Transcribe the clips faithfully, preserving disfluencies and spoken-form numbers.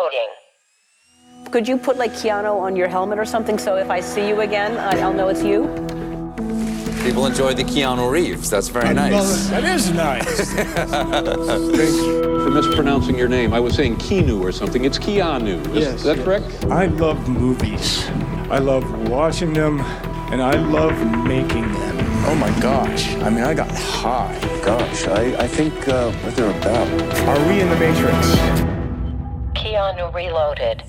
Reloading. Could you put like Keanu on your helmet or something so if I see you again, I'll know it's you? People enjoy the Keanu Reeves. That's very I nice. That is nice. Thank you. For mispronouncing your name, I was saying Keanu or something. It's Keanu. Is Yes, that yes. correct? I love movies. I love watching them, and I love making them. Oh my gosh. I mean, I got high. Gosh, I, I think uh, what they're about. Are we in the Matrix? Keanu Reloaded.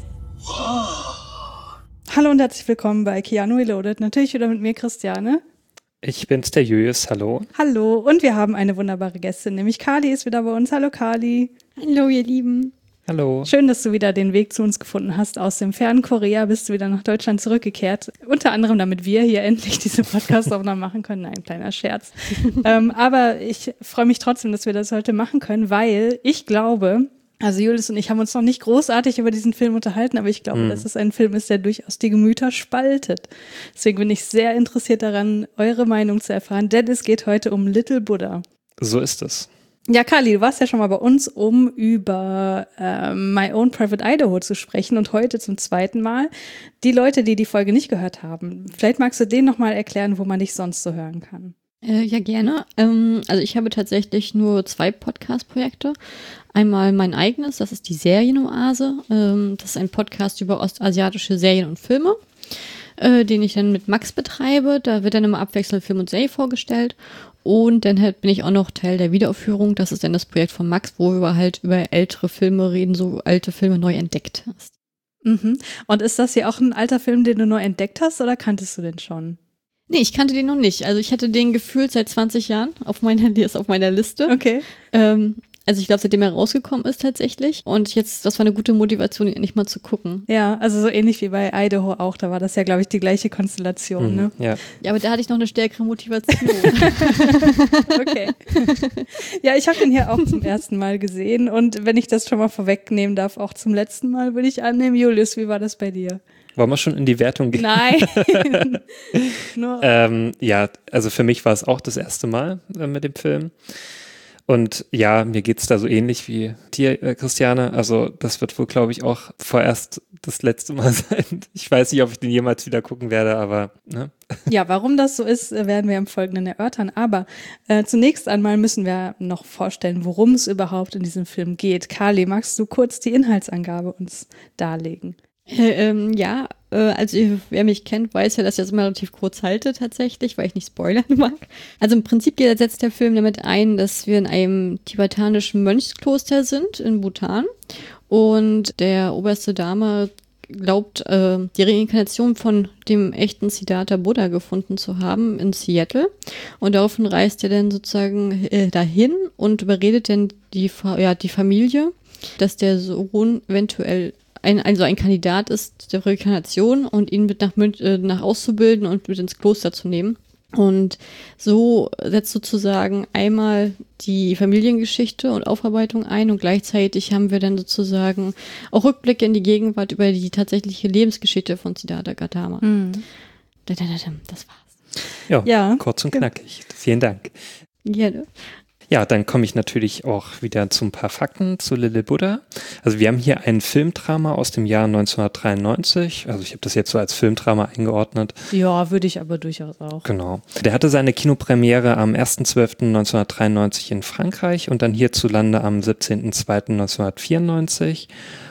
Hallo und herzlich willkommen bei Keanu Reloaded. Natürlich wieder mit mir, Christiane. Ich bin's, der Julius, hallo. Hallo, und wir haben eine wunderbare Gästin, nämlich Kali ist wieder bei uns. Hallo Kali. Hallo ihr Lieben. Hallo. Schön, dass du wieder den Weg zu uns gefunden hast. Aus dem fernen Korea bist du wieder nach Deutschland zurückgekehrt. Unter anderem, damit wir hier endlich diese Podcast-Aufnahme machen können. Nein, kleiner Scherz. ähm, aber ich freue mich trotzdem, dass wir das heute machen können, weil ich glaube, also Julius und ich haben uns noch nicht großartig über diesen Film unterhalten, aber ich glaube, mhm. dass es ein Film ist, der durchaus die Gemüter spaltet. Deswegen bin ich sehr interessiert daran, eure Meinung zu erfahren, denn es geht heute um Little Buddha. So ist es. Ja, Kali, du warst ja schon mal bei uns, um über äh, My Own Private Idaho zu sprechen und heute zum zweiten Mal. Die Leute, die die Folge nicht gehört haben, vielleicht magst du denen nochmal erklären, wo man dich sonst so hören kann. Äh, ja, gerne. Ähm, also ich habe tatsächlich nur zwei Podcast-Projekte. Einmal mein eigenes, das ist die Serienoase. Ähm, das ist ein Podcast über ostasiatische Serien und Filme, äh, den ich dann mit Max betreibe. Da wird dann immer abwechselnd Film und Serie vorgestellt. Und dann halt bin ich auch noch Teil der Wiederaufführung. Das ist dann das Projekt von Max, wo wir halt über ältere Filme reden, so alte Filme neu entdeckt hast. Mhm. Und ist das hier auch ein alter Film, den du neu entdeckt hast, oder kanntest du den schon? Nee, ich kannte den noch nicht. Also ich hatte den gefühlt seit zwanzig Jahren auf meiner, die ist auf meiner Liste. Okay. Ähm, also ich glaube, seitdem er rausgekommen ist tatsächlich. Und jetzt, das war eine gute Motivation, ihn endlich mal zu gucken. Ja, also so ähnlich wie bei Idaho auch. Da war das ja, glaube ich, die gleiche Konstellation, Mhm, ne? ja. Ja, aber da hatte ich noch eine stärkere Motivation. Okay. Ja, ich habe den hier auch zum ersten Mal gesehen. Und wenn ich das schon mal vorwegnehmen darf, auch zum letzten Mal, würde ich annehmen. Julius, wie war das bei dir? Wollen wir schon in die Wertung gehen? Nein. Nur ähm, ja, also für mich war es auch das erste Mal äh, mit dem Film. Und ja, mir geht's da so ähnlich wie dir, äh, Christiane. Also das wird wohl, glaube ich, auch vorerst das letzte Mal sein. Ich weiß nicht, ob ich den jemals wieder gucken werde, aber ne? Ja, warum das so ist, werden wir im Folgenden erörtern. Aber äh, zunächst einmal müssen wir noch vorstellen, worum es überhaupt in diesem Film geht. Kali, magst du kurz die Inhaltsangabe uns darlegen? Äh, ähm, ja, äh, also wer mich kennt, weiß ja, dass ich das immer relativ kurz halte tatsächlich, weil ich nicht spoilern mag. Also im Prinzip setzt der Film damit ein, dass wir in einem tibetanischen Mönchskloster sind in Bhutan und der oberste Dame glaubt, äh, die Reinkarnation von dem echten Siddhartha Buddha gefunden zu haben in Seattle. Und daraufhin reist er dann sozusagen äh, dahin und überredet dann die, ja, die Familie, dass der Sohn eventuell ein, also ein Kandidat ist der Reinkarnation und ihn mit nach, äh, nach auszubilden und mit ins Kloster zu nehmen. Und so setzt sozusagen einmal die Familiengeschichte und Aufarbeitung ein und gleichzeitig haben wir dann sozusagen auch Rückblicke in die Gegenwart über die tatsächliche Lebensgeschichte von Siddhartha Gautama. Mhm. Das war's. Ja, Ja. kurz und knackig. Vielen Dank. Gerne. Ja, dann komme ich natürlich auch wieder zu ein paar Fakten zu Little Buddha. Also wir haben hier ein Filmdrama aus dem Jahr neunzehnhundertdreiundneunzig. Also ich habe das jetzt so als Filmdrama eingeordnet. Ja, würde ich aber durchaus auch. Genau. Der hatte seine Kinopremiere am erster zwölfter neunzehnhundertdreiundneunzig in Frankreich und dann hierzulande am siebzehnter zweiter neunzehnhundertvierundneunzig.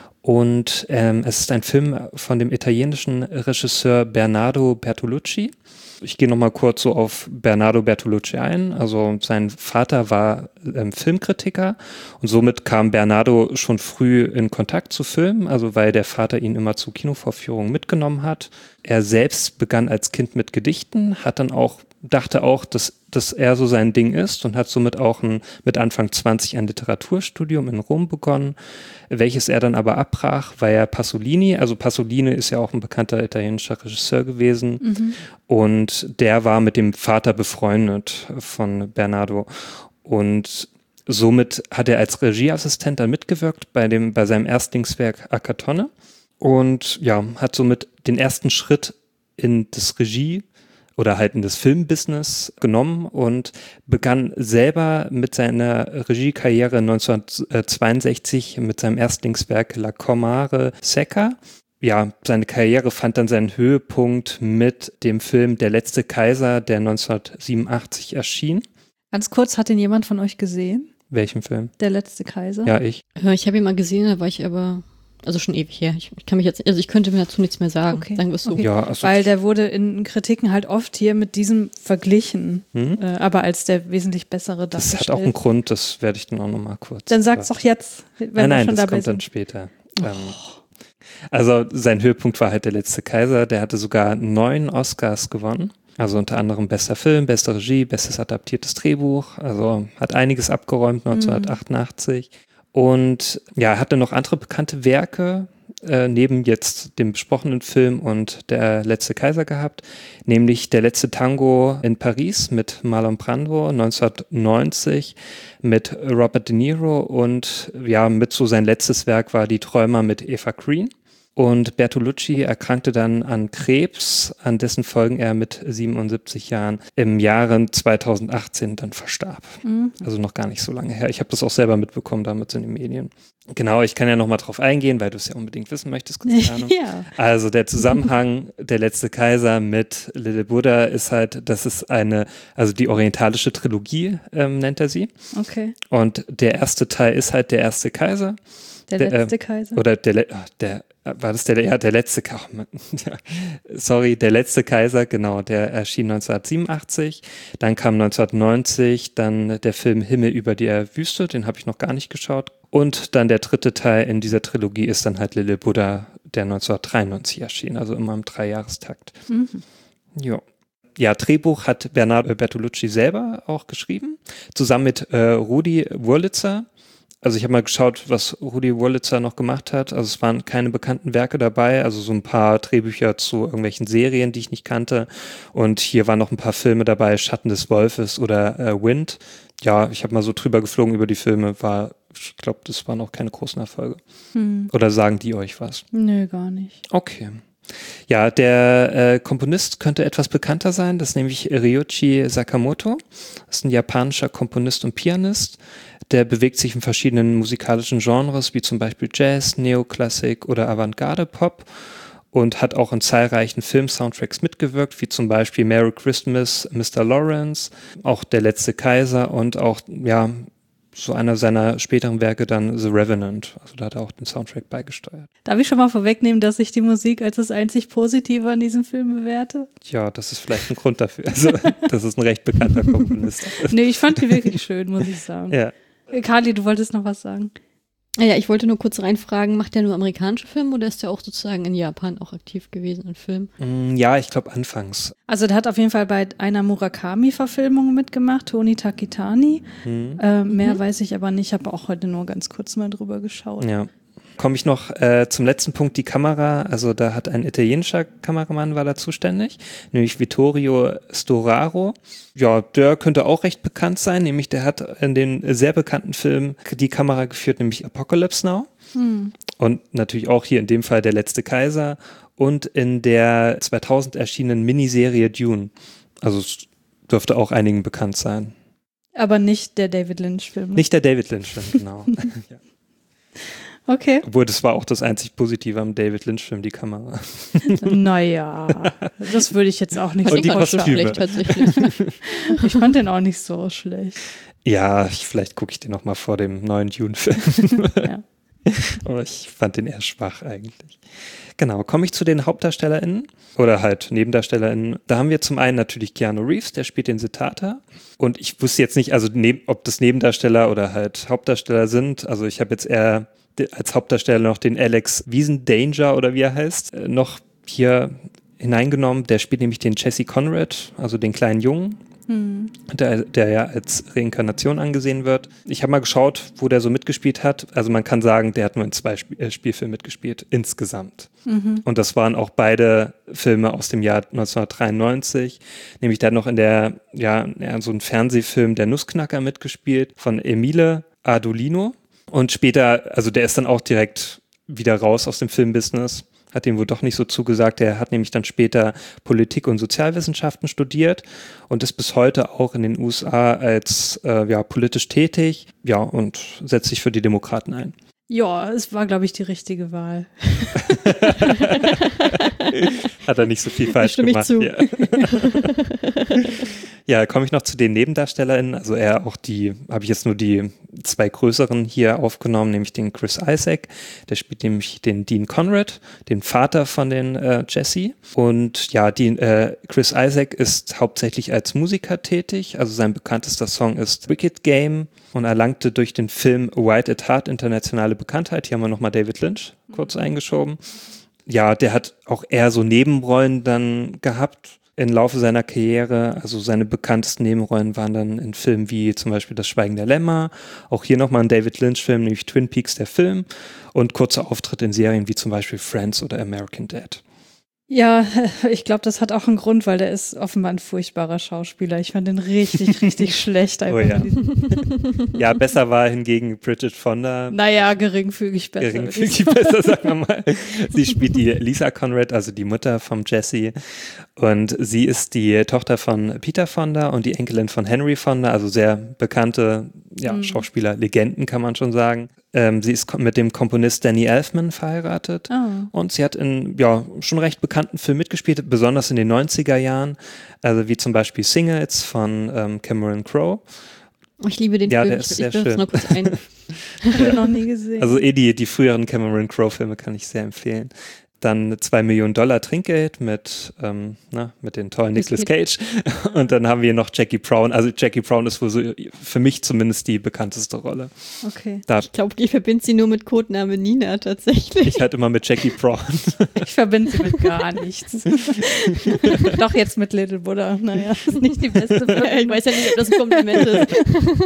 Und ähm, es ist ein Film von dem italienischen Regisseur Bernardo Bertolucci. Ich gehe nochmal kurz so auf Bernardo Bertolucci ein. Also sein Vater war ähm, Filmkritiker und somit kam Bernardo schon früh in Kontakt zu Filmen, also weil der Vater ihn immer zu Kinovorführungen mitgenommen hat. Er selbst begann als Kind mit Gedichten, hat dann auch, dachte auch, dass dass er so sein Ding ist und hat somit auch ein, mit Anfang zwanzig ein Literaturstudium in Rom begonnen, welches er dann aber abbrach, weil er Pasolini, also Pasolini ist ja auch ein bekannter italienischer Regisseur gewesen mhm. und der war mit dem Vater befreundet von Bernardo und somit hat er als Regieassistent dann mitgewirkt bei dem, bei seinem Erstlingswerk Akatonne und ja, hat somit den ersten Schritt in das Regie oder halt in das Filmbusiness genommen und begann selber mit seiner Regiekarriere neunzehnhundertzweiundsechzig mit seinem Erstlingswerk La Comare Secca. Ja, seine Karriere fand dann seinen Höhepunkt mit dem Film Der letzte Kaiser, der neunzehnhundertsiebenundachtzig erschien. Ganz kurz, hat den jemand von euch gesehen? Welchen Film? Der letzte Kaiser? Ja, ich. Ja, ich habe ihn mal gesehen, da war ich aber, also schon ewig her. Ich, ich kann mich jetzt, also ich könnte mir dazu nichts mehr sagen. Okay. Sagen wir es so. Okay. Ja, also Weil der wurde in Kritiken halt oft hier mit diesem verglichen, Mhm. äh, aber als der wesentlich bessere das dargestellt. hat auch einen Grund, das werde ich dann auch nochmal kurz. Dann sag's doch jetzt, wenn Nein, nein, wir schon das dabei kommt dann sind. später. Ähm, also sein Höhepunkt war halt Der letzte Kaiser, der hatte sogar neun Oscars gewonnen. Also unter anderem bester Film, beste Regie, bestes adaptiertes Drehbuch. Also hat einiges abgeräumt neunzehnhundertachtundachtzig. Mhm. Und ja, er hatte noch andere bekannte Werke äh, neben jetzt dem besprochenen Film und Der letzte Kaiser gehabt. Nämlich Der letzte Tango in Paris mit Marlon Brando neunzehnhundertneunzig mit Robert De Niro und ja, mit so sein letztes Werk war Die Träumer mit Eva Green. Und Bertolucci erkrankte dann an Krebs, an dessen Folgen er mit siebenundsiebzig Jahren im Jahre zweitausendachtzehn dann verstarb. Mhm. Also noch gar nicht so lange her. Ich habe das auch selber mitbekommen damals in den Medien. Genau, ich kann ja noch mal drauf eingehen, weil du es ja unbedingt wissen möchtest, Christiane. Ja. Also der Zusammenhang Der letzte Kaiser mit Little Buddha ist halt, das ist eine, also die orientalische Trilogie ähm, nennt er sie. Okay. Und der erste Teil ist halt Der erste Kaiser. Der, Der, letzte äh, Kaiser. Oder der, der, war das der, ja, der letzte, oh Mann, ja, sorry, Der letzte Kaiser, genau, der erschien neunzehnhundertsiebenundachtzig, dann kam neunzehnhundertneunzig, dann der Film Himmel über der Wüste, den habe ich noch gar nicht geschaut, und dann der dritte Teil in dieser Trilogie ist dann halt Little Buddha, der neunzehnhundertdreiundneunzig erschien, also immer im Dreijahrestakt. Mhm. Jo. Ja, Drehbuch hat Bernardo Bertolucci selber auch geschrieben, zusammen mit äh, Rudi Wurlitzer. Also ich habe mal geschaut, was Rudi Wurlitzer noch gemacht hat. Also es waren keine bekannten Werke dabei, also so ein paar Drehbücher zu irgendwelchen Serien, die ich nicht kannte. Und hier waren noch ein paar Filme dabei, Schatten des Wolfes oder äh, Wind. Ja, ich habe mal so drüber geflogen über die Filme, war, ich glaube, das waren auch keine großen Erfolge. Hm. Oder sagen die euch was? Nö, gar nicht. Okay. Ja, der äh, Komponist könnte etwas bekannter sein, das ist nämlich Ryuichi Sakamoto. Das ist ein japanischer Komponist und Pianist. Der bewegt sich in verschiedenen musikalischen Genres, wie zum Beispiel Jazz, Neoklassik oder Avantgarde-Pop und hat auch in zahlreichen Film-Soundtracks mitgewirkt, wie zum Beispiel Merry Christmas, Mister Lawrence, auch Der letzte Kaiser und auch, ja, so einer seiner späteren Werke dann The Revenant. Also da hat er auch den Soundtrack beigesteuert. Darf ich schon mal vorwegnehmen, dass ich die Musik als das einzig Positive an diesem Film bewerte? Ja, das ist vielleicht ein Grund dafür. Also, das ist ein recht bekannter Komponist. Nee, ich fand die wirklich schön, muss ich sagen. Ja. Carly, du wolltest noch was sagen? Ja, ich wollte nur kurz reinfragen, macht der nur amerikanische Filme oder ist der auch sozusagen in Japan auch aktiv gewesen in Filmen? Ja, ich glaube anfangs. Also der hat auf jeden Fall bei einer Murakami-Verfilmung mitgemacht, Toni Takitani. Mhm. Äh, mehr mhm. weiß ich aber nicht, ich habe auch heute nur ganz kurz mal drüber geschaut. Ja. Komme ich noch äh, zum letzten Punkt, die Kamera. Also da hat ein italienischer Kameramann war da zuständig, nämlich Vittorio Storaro. Ja, der könnte auch recht bekannt sein, nämlich der hat in den sehr bekannten Film die Kamera geführt, nämlich Apocalypse Now. Hm. Und natürlich auch hier in dem Fall Der letzte Kaiser und in der zweitausend erschienenen Miniserie Dune. Also es dürfte auch einigen bekannt sein. Aber nicht der David Lynch-Film. Nicht der David Lynch-Film, genau. Ja. Okay. Obwohl, das war auch das einzig Positive am David Lynch-Film, die Kamera. Naja, das würde ich jetzt auch nicht und so die Kostüme. Schlecht, tatsächlich. Ich fand den auch nicht so schlecht. Ja, ich, vielleicht gucke ich den noch mal vor dem neuen Dune-Film. Ja. Aber ich fand den eher schwach eigentlich. Genau, komme ich zu den HauptdarstellerInnen oder halt NebendarstellerInnen. Da haben wir zum einen natürlich Keanu Reeves, der spielt den Siddhartha. Und ich wusste jetzt nicht, also neb, ob das Nebendarsteller oder halt Hauptdarsteller sind. Also ich habe jetzt eher als Hauptdarsteller noch den Alex Wiesendanger oder wie er heißt, äh, noch hier hineingenommen. Der spielt nämlich den Jesse Conrad, also den kleinen Jungen, hm. der, der ja als Reinkarnation angesehen wird. Ich habe mal geschaut, wo der so mitgespielt hat. Also man kann sagen, der hat nur in zwei Sp- äh, Spielfilmen mitgespielt, insgesamt. Mhm. Und das waren auch beide Filme aus dem Jahr neunzehnhundertdreiundneunzig. Nämlich der hat noch in der, ja, ja so ein Fernsehfilm Der Nussknacker mitgespielt von Emile Ardolino. Und später, also der ist dann auch direkt wieder raus aus dem Filmbusiness, hat ihm wohl doch nicht so zugesagt. Er hat nämlich dann später Politik- und Sozialwissenschaften studiert und ist bis heute auch in den U S A als äh, ja, politisch tätig, ja, und setzt sich für die Demokraten ein. Ja, es war, glaube ich, die richtige Wahl. Hat er nicht so viel falsch Stimme ich gemacht. zu. Ja, ja, komme ich noch zu den NebendarstellerInnen. Also er auch die, habe ich jetzt nur die zwei größeren hier aufgenommen, nämlich den Chris Isaak. Der spielt nämlich den Dean Conrad, den Vater von den äh, Jesse. Und ja, die, äh, Chris Isaak ist hauptsächlich als Musiker tätig. Also sein bekanntester Song ist Wicked Game und erlangte durch den Film White at Heart internationale Bekanntheit. Hier haben wir nochmal David Lynch kurz eingeschoben. Ja, der hat auch eher so Nebenrollen dann gehabt im Laufe seiner Karriere. Also seine bekanntesten Nebenrollen waren dann in Filmen wie zum Beispiel Das Schweigen der Lämmer, auch hier nochmal ein David Lynch-Film, nämlich Twin Peaks, der Film, und kurze Auftritte in Serien wie zum Beispiel Friends oder American Dad. Ja, ich glaube, das hat auch einen Grund, weil der ist offenbar ein furchtbarer Schauspieler. Ich fand den richtig, richtig schlecht. Oh ja. Ja, besser war hingegen Bridget Fonda. Naja, geringfügig besser. Geringfügig besser, sagen wir mal. Sie spielt die Lisa Conrad, also die Mutter vom Jesse. Und sie ist die Tochter von Peter Fonda und die Enkelin von Henry Fonda, also sehr bekannte ja, mhm. Schauspieler-Legenden, kann man schon sagen. Ähm, sie ist mit dem Komponist Danny Elfman verheiratet oh. und sie hat in ja schon recht bekannten Filmen mitgespielt, besonders in den neunziger Jahren, also wie zum Beispiel Singles von ähm, Cameron Crowe. Ich liebe den ja, Film. Der ist ich sehr ich schön. Noch kurz ein. Habe ich noch nie gesehen. Also eh die, die früheren Cameron Crowe-Filme kann ich sehr empfehlen. Dann zwei Millionen Dollar Trinkgeld mit, ähm, na, mit den tollen Nicolas Cage. Und dann haben wir noch Jackie Brown. Also Jackie Brown ist wohl so für mich zumindest die bekannteste Rolle. Okay. Da ich glaube, ich verbinde sie nur mit Codename Nina tatsächlich. Ich halt immer mit Jackie Brown. Ich verbinde sie mit gar nichts. Doch jetzt mit Little Buddha. Naja, ist nicht die beste. Ja, ich weiß ja nicht, ob das ein Kompliment ist.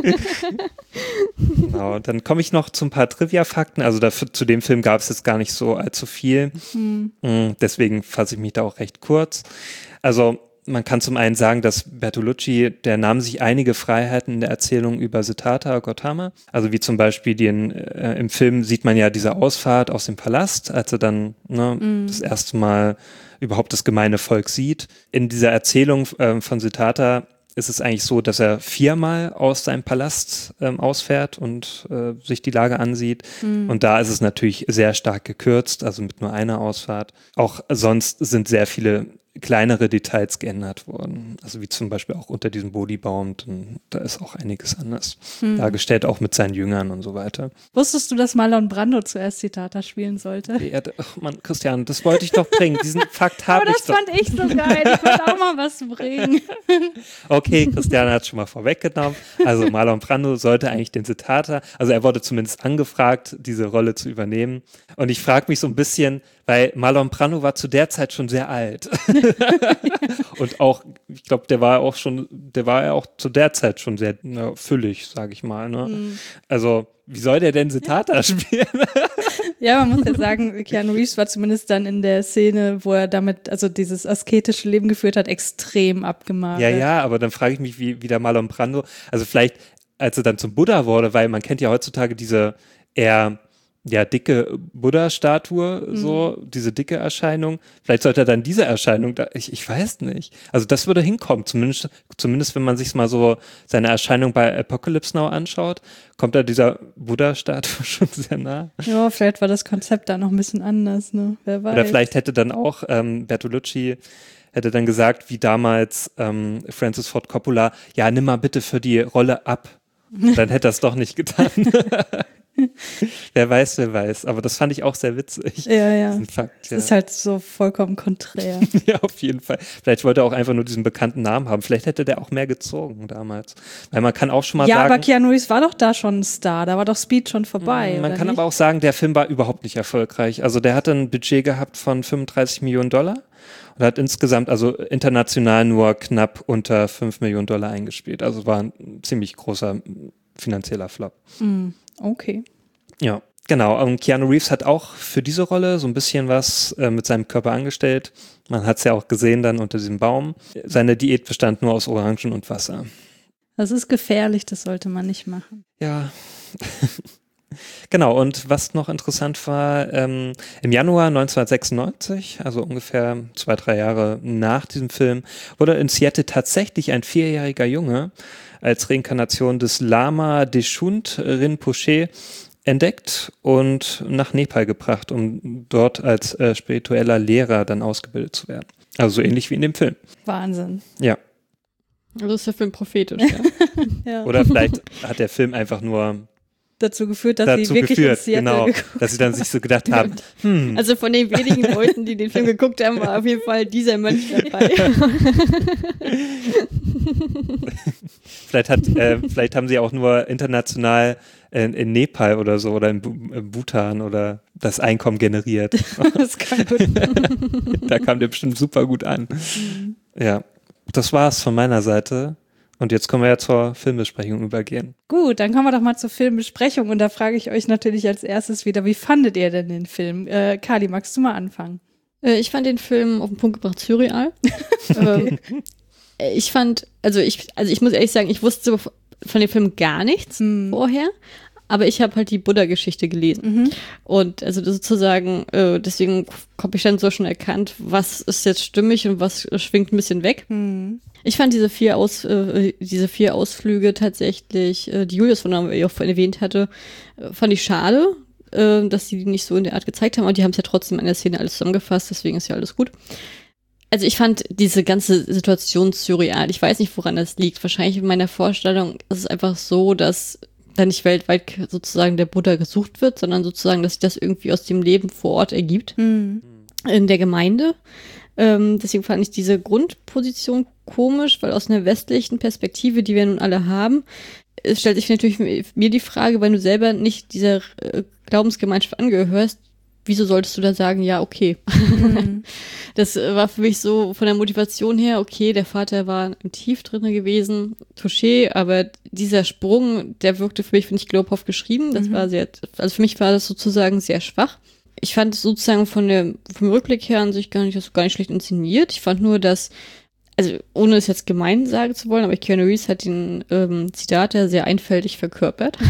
Genau, dann komme ich noch zu ein paar Trivia-Fakten. Also dafür, zu dem Film gab es jetzt gar nicht so allzu viel. Hm. Deswegen fasse ich mich da auch recht kurz. Also man kann zum einen sagen, dass Bertolucci, der nahm sich einige Freiheiten in der Erzählung über Siddhartha Gautama. Also wie zum Beispiel den, äh, im Film sieht man ja diese Ausfahrt aus dem Palast, als er dann ne, mm. das erste Mal überhaupt das gemeine Volk sieht. In dieser Erzählung äh, von Siddhartha ist es eigentlich so, dass er viermal aus seinem Palast ähm, ausfährt und äh, sich die Lage ansieht. Mhm. Und da ist es natürlich sehr stark gekürzt, also mit nur einer Ausfahrt. Auch sonst sind sehr viele kleinere Details geändert worden. Also wie zum Beispiel auch unter diesem Bodybaum, da ist auch einiges anders hm. dargestellt, auch mit seinen Jüngern und so weiter. Wusstest du, dass Marlon Brando zuerst Siddhartha spielen sollte? Ja, ach Mann, Christian, das wollte ich doch bringen. Diesen Fakt habe ich doch. Aber das fand ich so geil. Ich wollte auch mal was bringen. Okay, Christian hat es schon mal vorweggenommen. Also Marlon Brando sollte eigentlich den Siddhartha, also er wurde zumindest angefragt, diese Rolle zu übernehmen. Und ich frage mich so ein bisschen, weil Marlon Brando war zu der Zeit schon sehr alt. Und auch, ich glaube, der war auch schon, der war ja auch zu der Zeit schon sehr na, füllig, sage ich mal. Ne? Mhm. Also, wie soll der denn Siddhartha spielen? Ja, man muss ja sagen, Keanu Reeves war zumindest dann in der Szene, wo er damit, also dieses asketische Leben geführt hat, extrem abgemagert. Ja, ja, aber dann frage ich mich, wie, wie der Marlon Brando, also vielleicht, als er dann zum Buddha wurde, weil man kennt ja heutzutage diese eher ja, dicke Buddha-Statue, mhm. so, diese dicke Erscheinung. Vielleicht sollte er dann diese Erscheinung, da, ich, ich weiß nicht. Also das würde hinkommen, zumindest, zumindest wenn man sich mal so seine Erscheinung bei Apocalypse Now anschaut, kommt da dieser Buddha-Statue schon sehr nah. Ja, vielleicht war das Konzept da noch ein bisschen anders, ne? Wer weiß. Oder vielleicht hätte dann auch ähm, Bertolucci hätte dann gesagt, wie damals ähm, Francis Ford Coppola, ja, nimm mal bitte für die Rolle ab. Dann hätte er es doch nicht getan. Wer weiß, wer weiß. Aber das fand ich auch sehr witzig. Ja, ja. Fakt, das ja. ist halt so vollkommen konträr. Ja, auf jeden Fall. Vielleicht wollte er auch einfach nur diesen bekannten Namen haben. Vielleicht hätte der auch mehr gezogen damals. Weil man kann auch schon mal ja, sagen... Ja, aber Keanu Reeves war doch da schon ein Star. Da war doch Speed schon vorbei, Man oder kann nicht? aber auch sagen, der Film war überhaupt nicht erfolgreich. Also der hatte ein Budget gehabt von fünfunddreißig Millionen Dollar und hat insgesamt, also international, nur knapp unter fünf Millionen Dollar eingespielt. Also war ein ziemlich großer finanzieller Flop. Mm, okay. Ja, genau. Und Keanu Reeves hat auch für diese Rolle so ein bisschen was äh, mit seinem Körper angestellt. Man hat es ja auch gesehen dann unter diesem Baum. Seine Diät bestand nur aus Orangen und Wasser. Das ist gefährlich, das sollte man nicht machen. Ja, Genau, und was noch interessant war, ähm, im Januar neunzehnhundertsechsundneunzig, also ungefähr zwei, drei Jahre nach diesem Film, wurde in Seattle tatsächlich ein vierjähriger Junge als Reinkarnation des Lama Deshund Rinpoche entdeckt und nach Nepal gebracht, um dort als äh, spiritueller Lehrer dann ausgebildet zu werden. Also so ähnlich wie in dem Film. Wahnsinn. Ja. Also ist der Film prophetisch, ja. Ja. Oder vielleicht hat der Film einfach nur dazu geführt, dass dazu sie wirklich geführt, in Seattle genau, geguckt dass sie dann sich so gedacht haben, hm, Also von den wenigen Leuten, die den Film geguckt haben, war auf jeden Fall dieser Mönch dabei. vielleicht hat, äh, vielleicht haben sie auch nur international in, in Nepal oder so oder in, Bu- in Bhutan oder das Einkommen generiert. Das kann gut. Da kam der bestimmt super gut an. Mhm. Ja, das war's von meiner Seite. Und jetzt können wir ja zur Filmbesprechung übergehen. Gut, dann kommen wir doch mal zur Filmbesprechung und da frage ich euch natürlich als erstes wieder, wie fandet ihr denn den Film? Äh, Kali, magst du mal anfangen? Äh, ich fand den Film auf den Punkt gebracht surreal. ähm, ich fand, also ich, also ich muss ehrlich sagen, ich wusste von dem Film gar nichts Hm. vorher, aber ich habe halt die Buddha-Geschichte gelesen. Mhm. Und also sozusagen, äh, deswegen habe ich dann so schon erkannt, was ist jetzt stimmig und was schwingt ein bisschen weg. Hm. Ich fand diese vier Aus, äh, diese vier Ausflüge tatsächlich, äh, die Julius von auch erwähnt hatte, äh, fand ich schade, äh, dass sie die nicht so in der Art gezeigt haben, aber die haben es ja trotzdem in der Szene alles zusammengefasst, deswegen ist ja alles gut. Also ich fand diese ganze Situation surreal. Ich weiß nicht, woran das liegt. Wahrscheinlich in meiner Vorstellung ist es einfach so, dass da nicht weltweit sozusagen der Buddha gesucht wird, sondern sozusagen, dass sich das irgendwie aus dem Leben vor Ort ergibt Hm. in der Gemeinde. Ähm, deswegen fand ich diese Grundposition komisch, weil aus einer westlichen Perspektive, die wir nun alle haben, es stellt sich natürlich mir die Frage, weil du selber nicht dieser äh, Glaubensgemeinschaft angehörst, wieso solltest du da sagen, ja, okay. Mhm. Das äh, war für mich so von der Motivation her, okay, der Vater war im Tief drin gewesen, touché, aber dieser Sprung, der wirkte für mich, finde ich, glaubhaft geschrieben. Das Mhm. war sehr, also für mich war das sozusagen sehr schwach. Ich fand es sozusagen von der, vom Rückblick her an sich gar nicht, das gar nicht schlecht inszeniert. Ich fand nur, dass, also ohne es jetzt gemein sagen zu wollen, aber Keanu Reeves hat den ähm, Zitat ja sehr einfältig verkörpert.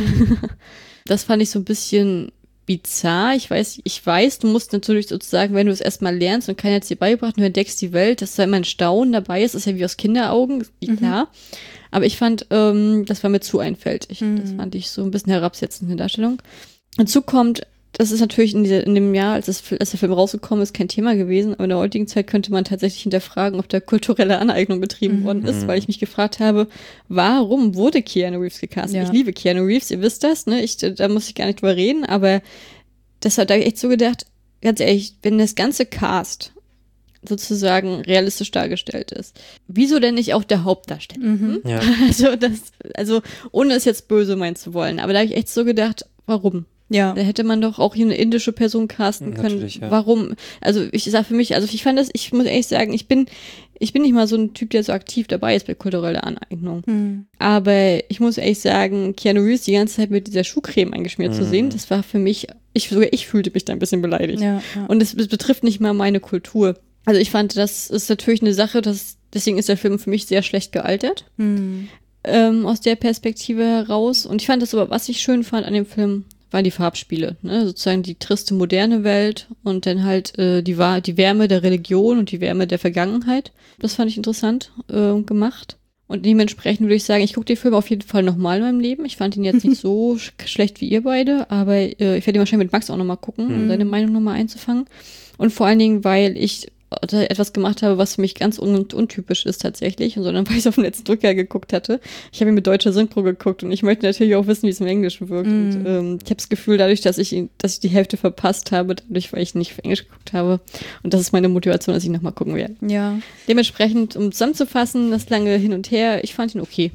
Das fand ich so ein bisschen bizarr. Ich weiß, ich weiß, du musst natürlich sozusagen, wenn du es erstmal lernst und keiner hat es dir beigebracht und du entdeckst die Welt, dass da immer ein Staunen dabei ist, das ist ja wie aus Kinderaugen, klar. Aber ich fand, ähm, das war mir zu einfältig. Mhm. Das fand ich so ein bisschen herabsetzend in der Darstellung. Hinzu kommt, das ist natürlich in, dieser, in dem Jahr, als, das, als der Film rausgekommen ist, kein Thema gewesen, aber in der heutigen Zeit könnte man tatsächlich hinterfragen, ob da kulturelle Aneignung betrieben Mhm. worden ist, weil ich mich gefragt habe, warum wurde Keanu Reeves gecastet? Ja. Ich liebe Keanu Reeves, ihr wisst das, ne? Ich, da muss ich gar nicht drüber reden, aber das hat da echt so gedacht, ganz ehrlich, wenn das ganze Cast sozusagen realistisch dargestellt ist, wieso denn nicht auch der Hauptdarsteller? Mhm. Ja. Also das, also ohne es jetzt böse meinen zu wollen, aber da habe ich echt so gedacht, warum? Ja. Da hätte man doch auch hier eine indische Person casten können. Natürlich, ja. Warum? Also ich sag für mich, also ich fand das, ich muss ehrlich sagen, ich bin, ich bin nicht mal so ein Typ, der so aktiv dabei ist bei kultureller Aneignung. Hm. Aber ich muss ehrlich sagen, Keanu Reeves die ganze Zeit mit dieser Schuhcreme eingeschmiert zu Mhm. sehen, das war für mich, ich sogar ich fühlte mich da ein bisschen beleidigt. Ja, ja. Und es, es betrifft nicht mal meine Kultur. Also ich fand, das ist natürlich eine Sache, das, deswegen ist der Film für mich sehr schlecht gealtert. Hm. Ähm, aus der Perspektive heraus. Und ich fand das aber, was ich schön fand an dem Film, waren die Farbspiele, ne? Sozusagen die triste moderne Welt und dann halt äh, die, Wa- die Wärme der Religion und die Wärme der Vergangenheit. Das fand ich interessant äh, gemacht. Und dementsprechend würde ich sagen, ich gucke den Film auf jeden Fall nochmal in meinem Leben. Ich fand ihn jetzt nicht so sch- schlecht wie ihr beide, aber äh, ich werde ihn wahrscheinlich mit Max auch nochmal gucken, um Mhm. seine Meinung nochmal einzufangen. Und vor allen Dingen, weil ich etwas gemacht habe, was für mich ganz un- untypisch ist tatsächlich, und sondern weil ich es auf den letzten Drücker geguckt hatte. Ich habe ihn mit deutscher Synchro geguckt und ich möchte natürlich auch wissen, wie es im Englischen wirkt. Mm. Und ähm, ich habe das Gefühl, dadurch, dass ich ihn, dass ich die Hälfte verpasst habe, dadurch, weil ich nicht auf Englisch geguckt habe. Und das ist meine Motivation, dass ich nochmal gucken werde. Ja. Dementsprechend, um zusammenzufassen, das lange hin und her, ich fand ihn okay.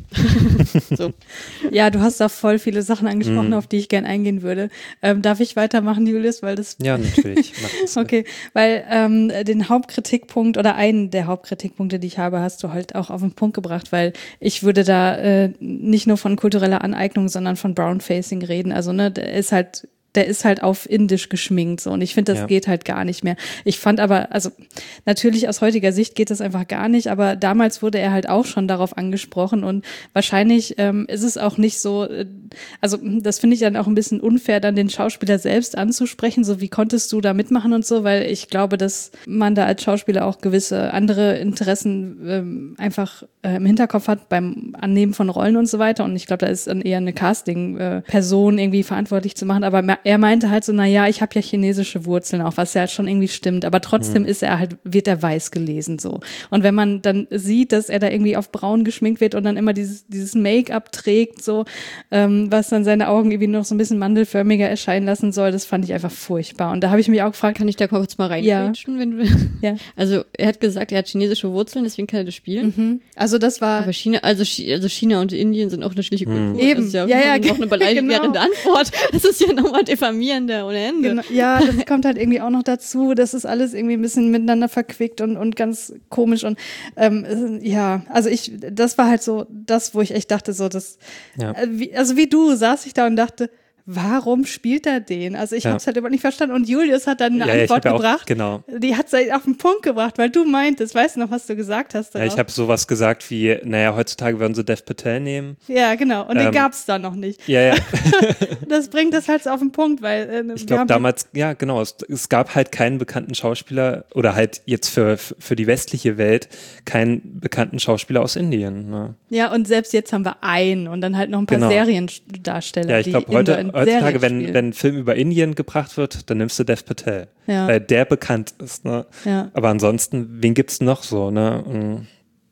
So. Ja, du hast da voll viele Sachen angesprochen, Mhm. auf die ich gern eingehen würde. Ähm, darf ich weitermachen, Julius? Weil das Ja, natürlich. Mach das. Okay, weil ähm, den Hauptkritikpunkt oder einen der Hauptkritikpunkte, die ich habe, hast du halt auch auf den Punkt gebracht, weil ich würde da äh, nicht nur von kultureller Aneignung, sondern von Brownfacing reden. Also ne, der ist halt der ist halt auf Indisch geschminkt so und ich finde, das Ja. geht halt gar nicht mehr. Ich fand aber, also natürlich aus heutiger Sicht geht das einfach gar nicht, aber damals wurde er halt auch schon darauf angesprochen und wahrscheinlich ähm, ist es auch nicht so, äh, also das finde ich dann auch ein bisschen unfair, dann den Schauspieler selbst anzusprechen, so wie konntest du da mitmachen und so, weil ich glaube, dass man da als Schauspieler auch gewisse andere Interessen ähm, einfach äh, im Hinterkopf hat beim Annehmen von Rollen und so weiter und ich glaube, da ist dann eher eine Casting-Person äh, irgendwie verantwortlich zu machen, aber er meinte halt so, na ja, ich habe ja chinesische Wurzeln auch, was ja halt schon irgendwie stimmt, aber trotzdem mhm. ist er halt, wird er weiß gelesen so. Und wenn man dann sieht, dass er da irgendwie auf braun geschminkt wird und dann immer dieses, dieses Make-up trägt, so, ähm, was dann seine Augen irgendwie noch so ein bisschen mandelförmiger erscheinen lassen soll, das fand ich einfach furchtbar. Und da habe ich mich auch gefragt, kann ich da kurz mal reinquetschen, ja. wenn du ja. Also er hat gesagt, er hat chinesische Wurzeln, deswegen kann er das spielen. Mhm. Also das war. Aber China, also, also China und Indien sind auch unterschiedliche Kulturen. Mhm. Eben. Das ist ja, ja, ja, noch eine beleidigende genau. Antwort. Das ist ja nochmal diffamierender ohne Ende. Genau. Ja, das kommt halt irgendwie auch noch dazu. Das ist alles irgendwie ein bisschen miteinander verquickt und, und ganz komisch. Und ähm, ja, also ich, das war halt so das, wo ich echt dachte, so das, ja. äh, wie, also wie du saß ich da und dachte, warum spielt er den? Also ich ja. habe es halt überhaupt nicht verstanden. Und Julius hat dann eine ja, Antwort ja, gebracht. Auch, genau. Die hat es halt auf den Punkt gebracht, weil du meintest, weißt du noch, was du gesagt hast? Ja, ich habe sowas gesagt wie, naja, heutzutage würden sie Dev Patel nehmen. Ja, genau. Und ähm, den gab es da noch nicht. Ja, ja. Das bringt das halt so auf den Punkt, weil äh, ich glaube damals, ja genau, es, es gab halt keinen bekannten Schauspieler oder halt jetzt für, für die westliche Welt keinen bekannten Schauspieler aus Indien. Ne? Ja, und selbst jetzt haben wir einen und dann halt noch ein paar genau. Seriendarsteller. Ja, ich glaube heute, heutzutage, wenn wenn ein Film über Indien gebracht wird, dann nimmst du Dev Patel, ja. weil der bekannt ist. Ne? Ja. Aber ansonsten, wen gibt's noch so? Ne?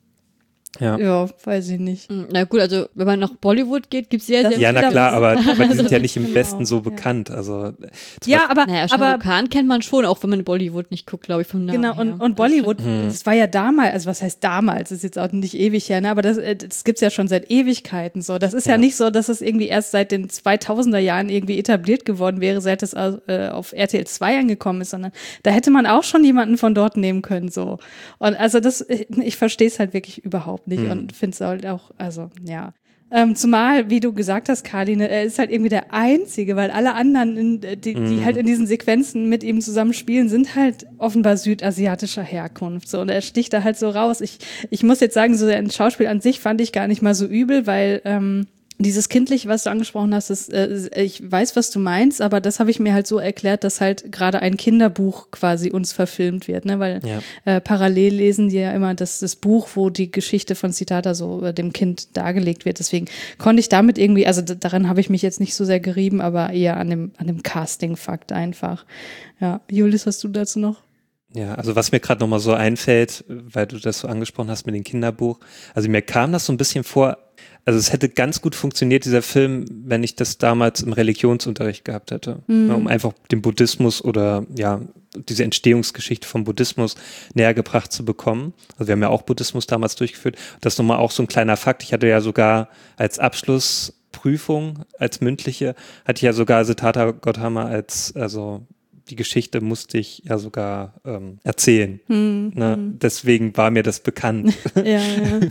Ja. ja, weiß ich nicht. Na gut, also wenn man nach Bollywood geht, gibt es sehr, sehr Ja, na klar, aber, aber die sind ja nicht im Westen so bekannt. Also, ja, aber, naja, aber Khan kennt man schon, auch wenn man Bollywood nicht guckt, glaube ich, vom Namen Genau, und, her. und Bollywood, hm. das war ja damals, also was heißt damals, das ist jetzt auch nicht ewig her, ne? aber das, das gibt's ja schon seit Ewigkeiten so. Das ist ja, ja nicht so, dass es irgendwie erst seit den zweitausender Jahren irgendwie etabliert geworden wäre, seit es äh, auf R T L zwei angekommen ist, sondern da hätte man auch schon jemanden von dort nehmen können so. Und also das, ich, ich verstehe es halt wirklich überhaupt nicht hm. und finde es halt auch, also ja. Ähm, zumal, wie du gesagt hast, Karline, er ist halt irgendwie der Einzige, weil alle anderen, in, die, mm. die halt in diesen Sequenzen mit ihm zusammen spielen, sind halt offenbar südasiatischer Herkunft. So, und er sticht da halt so raus. Ich, ich muss jetzt sagen, so ein Schauspiel an sich fand ich gar nicht mal so übel, weil ähm, dieses Kindliche, was du angesprochen hast, das, äh, ich weiß, was du meinst, aber das habe ich mir halt so erklärt, dass halt gerade ein Kinderbuch quasi uns verfilmt wird, ne? Weil ja. äh, parallel lesen die ja immer das, das Buch, wo die Geschichte von Siddhartha so äh, dem Kind dargelegt wird. Deswegen konnte ich damit irgendwie, also d- daran habe ich mich jetzt nicht so sehr gerieben, aber eher an dem, an dem Casting-Fakt einfach. Ja, Julius, hast du dazu noch? Ja, also was mir gerade nochmal so einfällt, weil du das so angesprochen hast mit dem Kinderbuch, also mir kam das so ein bisschen vor, also es hätte ganz gut funktioniert, dieser Film, wenn ich das damals im Religionsunterricht gehabt hätte, mhm. um einfach den Buddhismus oder ja, diese Entstehungsgeschichte vom Buddhismus näher gebracht zu bekommen. Also wir haben ja auch Buddhismus damals durchgeführt. Das ist nochmal auch so ein kleiner Fakt. Ich hatte ja sogar als Abschlussprüfung, als mündliche, hatte ich ja sogar Siddhartha Gautama als, also die Geschichte musste ich ja sogar ähm, erzählen. Hm, ne? hm. Deswegen war mir das bekannt. ja, ja.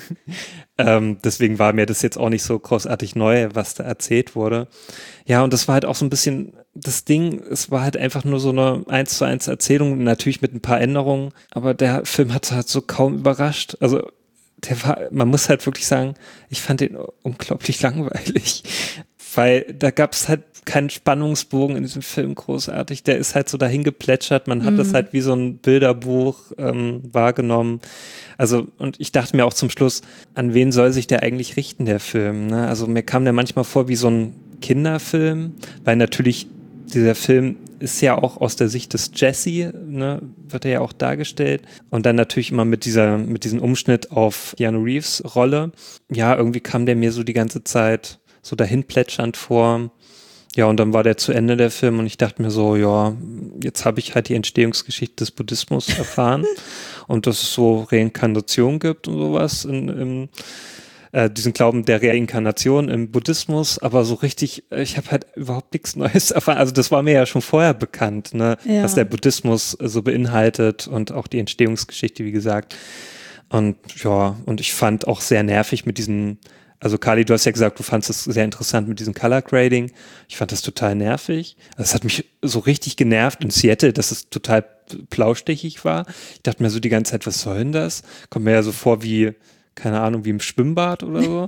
ähm, deswegen war mir das jetzt auch nicht so großartig neu, was da erzählt wurde. Ja, und das war halt auch so ein bisschen das Ding, es war halt einfach nur so eine eins zu eins Erzählung, natürlich mit ein paar Änderungen, aber der Film hat halt so kaum überrascht. Also der war, man muss halt wirklich sagen, ich fand den unglaublich langweilig, weil da gab es halt keinen Spannungsbogen in diesem Film großartig. Der ist halt so dahin geplätschert. Man hat mhm. das halt wie so ein Bilderbuch ähm, wahrgenommen. Also, und ich dachte mir auch zum Schluss, an wen soll sich der eigentlich richten, der Film? Ne? Also mir kam der manchmal vor wie so ein Kinderfilm, weil natürlich dieser Film ist ja auch aus der Sicht des Jesse, ne, wird er ja auch dargestellt. Und dann natürlich immer mit dieser, mit diesem Umschnitt auf Keanu Reeves Rolle. Ja, irgendwie kam der mir so die ganze Zeit so dahin plätschernd vor. Ja, und dann war der zu Ende, der Film, und ich dachte mir so, ja, jetzt habe ich halt die Entstehungsgeschichte des Buddhismus erfahren und dass es so Reinkarnation gibt und sowas in, im äh, diesen Glauben der Reinkarnation im Buddhismus, aber so richtig, ich habe halt überhaupt nichts Neues erfahren. Also das war mir ja schon vorher bekannt, ne, ja. was der Buddhismus so beinhaltet und auch die Entstehungsgeschichte, wie gesagt. Und ja, und ich fand auch sehr nervig mit diesen Also Kali, du hast ja gesagt, du fandest es sehr interessant mit diesem Color Grading. Ich fand das total nervig. Das hat mich so richtig genervt in Seattle, dass es total blaustichig war. Ich dachte mir so die ganze Zeit, was soll denn das? Kommt mir ja so vor wie, keine Ahnung, wie im Schwimmbad oder so.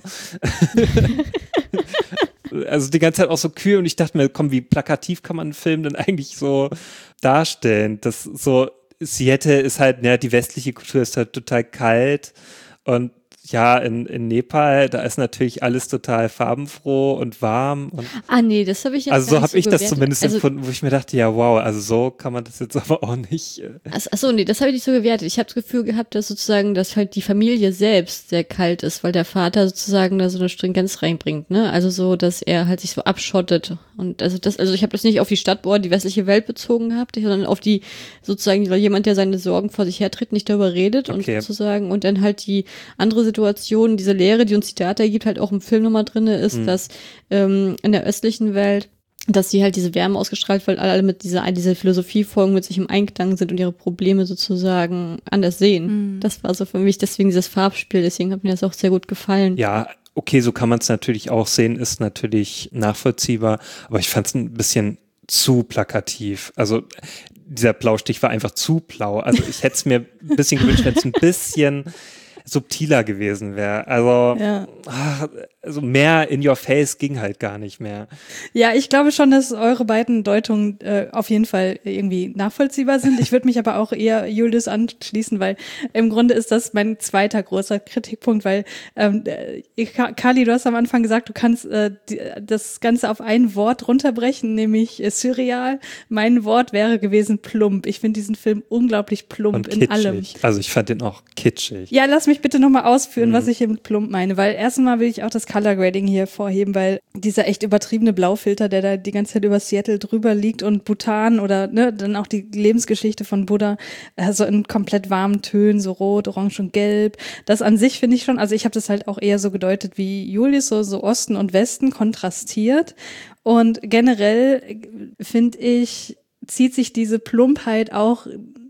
Also die ganze Zeit auch so kühl und ich dachte mir, komm, wie plakativ kann man einen Film denn eigentlich so darstellen? Das so, Seattle ist halt, ja, die westliche Kultur ist halt total kalt und ja, in, in Nepal, da ist natürlich alles total farbenfroh und warm. Und ah, nee, das habe ich jetzt Also so gar nicht habe ich so das gewertet. zumindest also, empfunden, wo ich mir dachte, ja, wow, also so kann man das jetzt aber auch nicht. Äh. Achso, nee, das habe ich nicht so gewertet. Ich habe das Gefühl gehabt, dass sozusagen, dass halt die Familie selbst sehr kalt ist, weil der Vater sozusagen da so eine Stringenz reinbringt, ne? Also so, dass er halt sich so abschottet. Und also das, also ich habe das nicht auf die Stadt oder die westliche Welt bezogen gehabt, sondern auf die sozusagen jemand, der seine Sorgen vor sich hertritt, nicht darüber redet Okay. und sozusagen und dann halt die andere Situation, diese Lehre, die uns die Data gibt, halt auch im Film nochmal drin ist, mhm. dass ähm, in der östlichen Welt, dass sie halt diese Wärme ausgestrahlt, weil alle mit dieser, diese Philosophiefolgen mit sich im Einklang sind und ihre Probleme sozusagen anders sehen. Mhm. Das war so für mich, deswegen dieses Farbspiel, deswegen hat mir das auch sehr gut gefallen. Ja, okay, so kann man es natürlich auch sehen, ist natürlich nachvollziehbar, aber ich fand es ein bisschen zu plakativ. Also dieser Blaustich war einfach zu blau. Also ich hätte es mir ein bisschen gewünscht, wenn es ein bisschen subtiler gewesen wäre. Also, ja. ach, also mehr in your face ging halt gar nicht mehr. Ja, ich glaube schon, dass eure beiden Deutungen äh, auf jeden Fall irgendwie nachvollziehbar sind. Ich würde mich aber auch eher Julius anschließen, weil im Grunde ist das mein zweiter großer Kritikpunkt, weil ähm, äh, Kali, du hast am Anfang gesagt, du kannst äh, die, das Ganze auf ein Wort runterbrechen, nämlich äh, surreal. Mein Wort wäre gewesen plump. Ich finde diesen Film unglaublich plump Und in kitschig. allem. Also ich fand den auch kitschig. Ja, lass mich bitte nochmal ausführen, mhm. was ich hier mit plump meine, weil erstmal will ich auch das Color Grading hier vorheben, weil dieser echt übertriebene Blaufilter, der da die ganze Zeit über Seattle drüber liegt und Bhutan oder ne, dann auch die Lebensgeschichte von Buddha, also in komplett warmen Tönen, so rot, orange und gelb, das an sich finde ich schon, also ich habe das halt auch eher so gedeutet wie Julius, so, so Osten und Westen kontrastiert und generell finde ich, zieht sich diese Plumpheit auch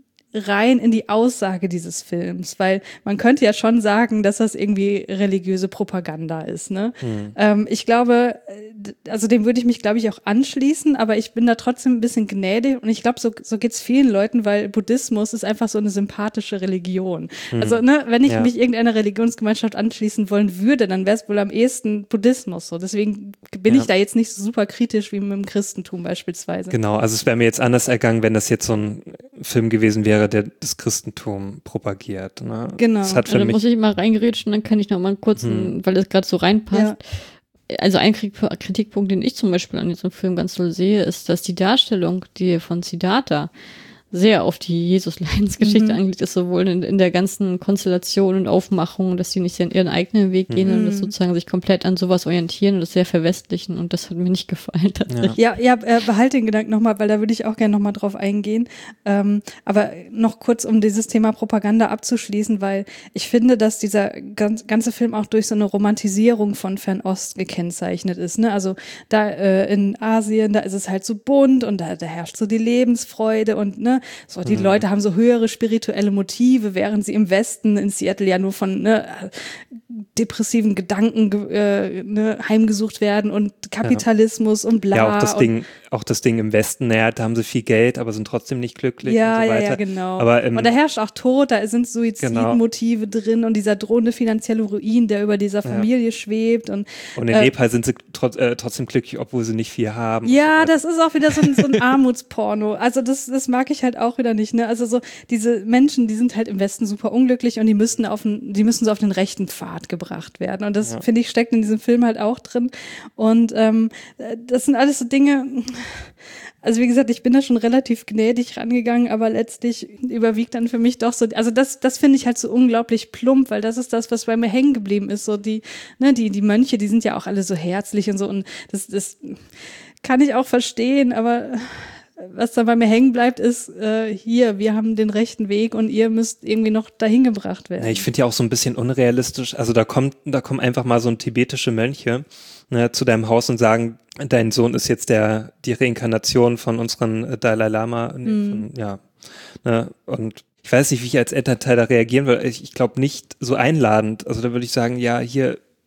rein in die Aussage dieses Films, weil man könnte ja schon sagen, dass das irgendwie religiöse Propaganda ist, ne? Mhm. Ähm, ich glaube, also dem würde ich mich, glaube ich, auch anschließen, aber ich bin da trotzdem ein bisschen gnädig und ich glaube, so, so geht's vielen Leuten, weil Buddhismus ist einfach so eine sympathische Religion. Mhm. Also, ne, wenn ich ja. mich irgendeiner Religionsgemeinschaft anschließen wollen würde, dann wäre es wohl am ehesten Buddhismus so. Deswegen bin ja. ich da jetzt nicht so super kritisch wie mit dem Christentum beispielsweise. Genau, also es wäre mir jetzt anders ergangen, wenn das jetzt so ein Film gewesen wäre, der das Christentum propagiert. Ne? Genau. Das hat für also, mich da muss ich mal reingerätschen, dann kann ich noch mal einen kurzen, hm. weil das gerade so reinpasst. Ja. Also ein Kritikpunkt, den ich zum Beispiel an diesem Film ganz toll sehe, ist, dass die Darstellung, die von Siddhartha sehr auf die Jesus-Leidensgeschichte mhm. angelegt ist, sowohl in, in der ganzen Konstellation und Aufmachung, dass sie nicht ihren eigenen Weg gehen mhm. und das sozusagen sich komplett an sowas orientieren und das sehr verwestlichen und das hat mir nicht gefallen tatsächlich. Ja, ja, ja äh, behalte den Gedanken nochmal, weil da würde ich auch gerne nochmal drauf eingehen. Ähm, aber noch kurz, um dieses Thema Propaganda abzuschließen, weil ich finde, dass dieser ganz, ganze Film auch durch so eine Romantisierung von Fernost gekennzeichnet ist. Ne? Also da äh, in Asien, da ist es halt so bunt und da, da herrscht so die Lebensfreude und ne, so, die mhm. Leute haben so höhere spirituelle Motive, während sie im Westen in Seattle ja nur von ne, depressiven Gedanken äh, ne, heimgesucht werden und Kapitalismus ja. und bla. Ja, auch das und Ding, auch das Ding im Westen, naja, da haben sie viel Geld, aber sind trotzdem nicht glücklich ja, und so weiter. Ja, ja, genau. Aber, ähm, und da herrscht auch Tod, da sind Suizidmotive genau. drin und dieser drohende finanzielle Ruin, der über dieser Familie ja. schwebt. Und, und in äh, Nepal sind sie trot, äh, trotzdem glücklich, obwohl sie nicht viel haben. Ja, so das ist auch wieder so ein, so ein Armutsporno. Also das, das mag ich halt auch wieder nicht. Ne? Also so diese Menschen, die sind halt im Westen super unglücklich und die müssen auf den, die müssen so auf den rechten Pfad gebracht werden. Und das, ja. finde ich, steckt in diesem Film halt auch drin. Und ähm, das sind alles so Dinge, also wie gesagt, ich bin da schon relativ gnädig rangegangen, aber letztlich überwiegt dann für mich doch so, also das, das finde ich halt so unglaublich plump, weil das ist das, was bei mir hängen geblieben ist. So die, ne, die, die Mönche, die sind ja auch alle so herzlich und so und das, das kann ich auch verstehen, aber was da bei mir hängen bleibt, ist äh, hier, wir haben den rechten Weg und ihr müsst irgendwie noch dahin gebracht werden. Ja, ich finde ja auch so ein bisschen unrealistisch, also da kommt, da kommen einfach mal so ein tibetische Mönche ne, zu deinem Haus und sagen, dein Sohn ist jetzt der die Reinkarnation von unseren Dalai Lama, nee, mm. von, ja, ne, und ich weiß nicht, wie ich als Elternteil da reagieren würde. Ich, ich glaube nicht so einladend. Also da würde ich sagen, ja, hier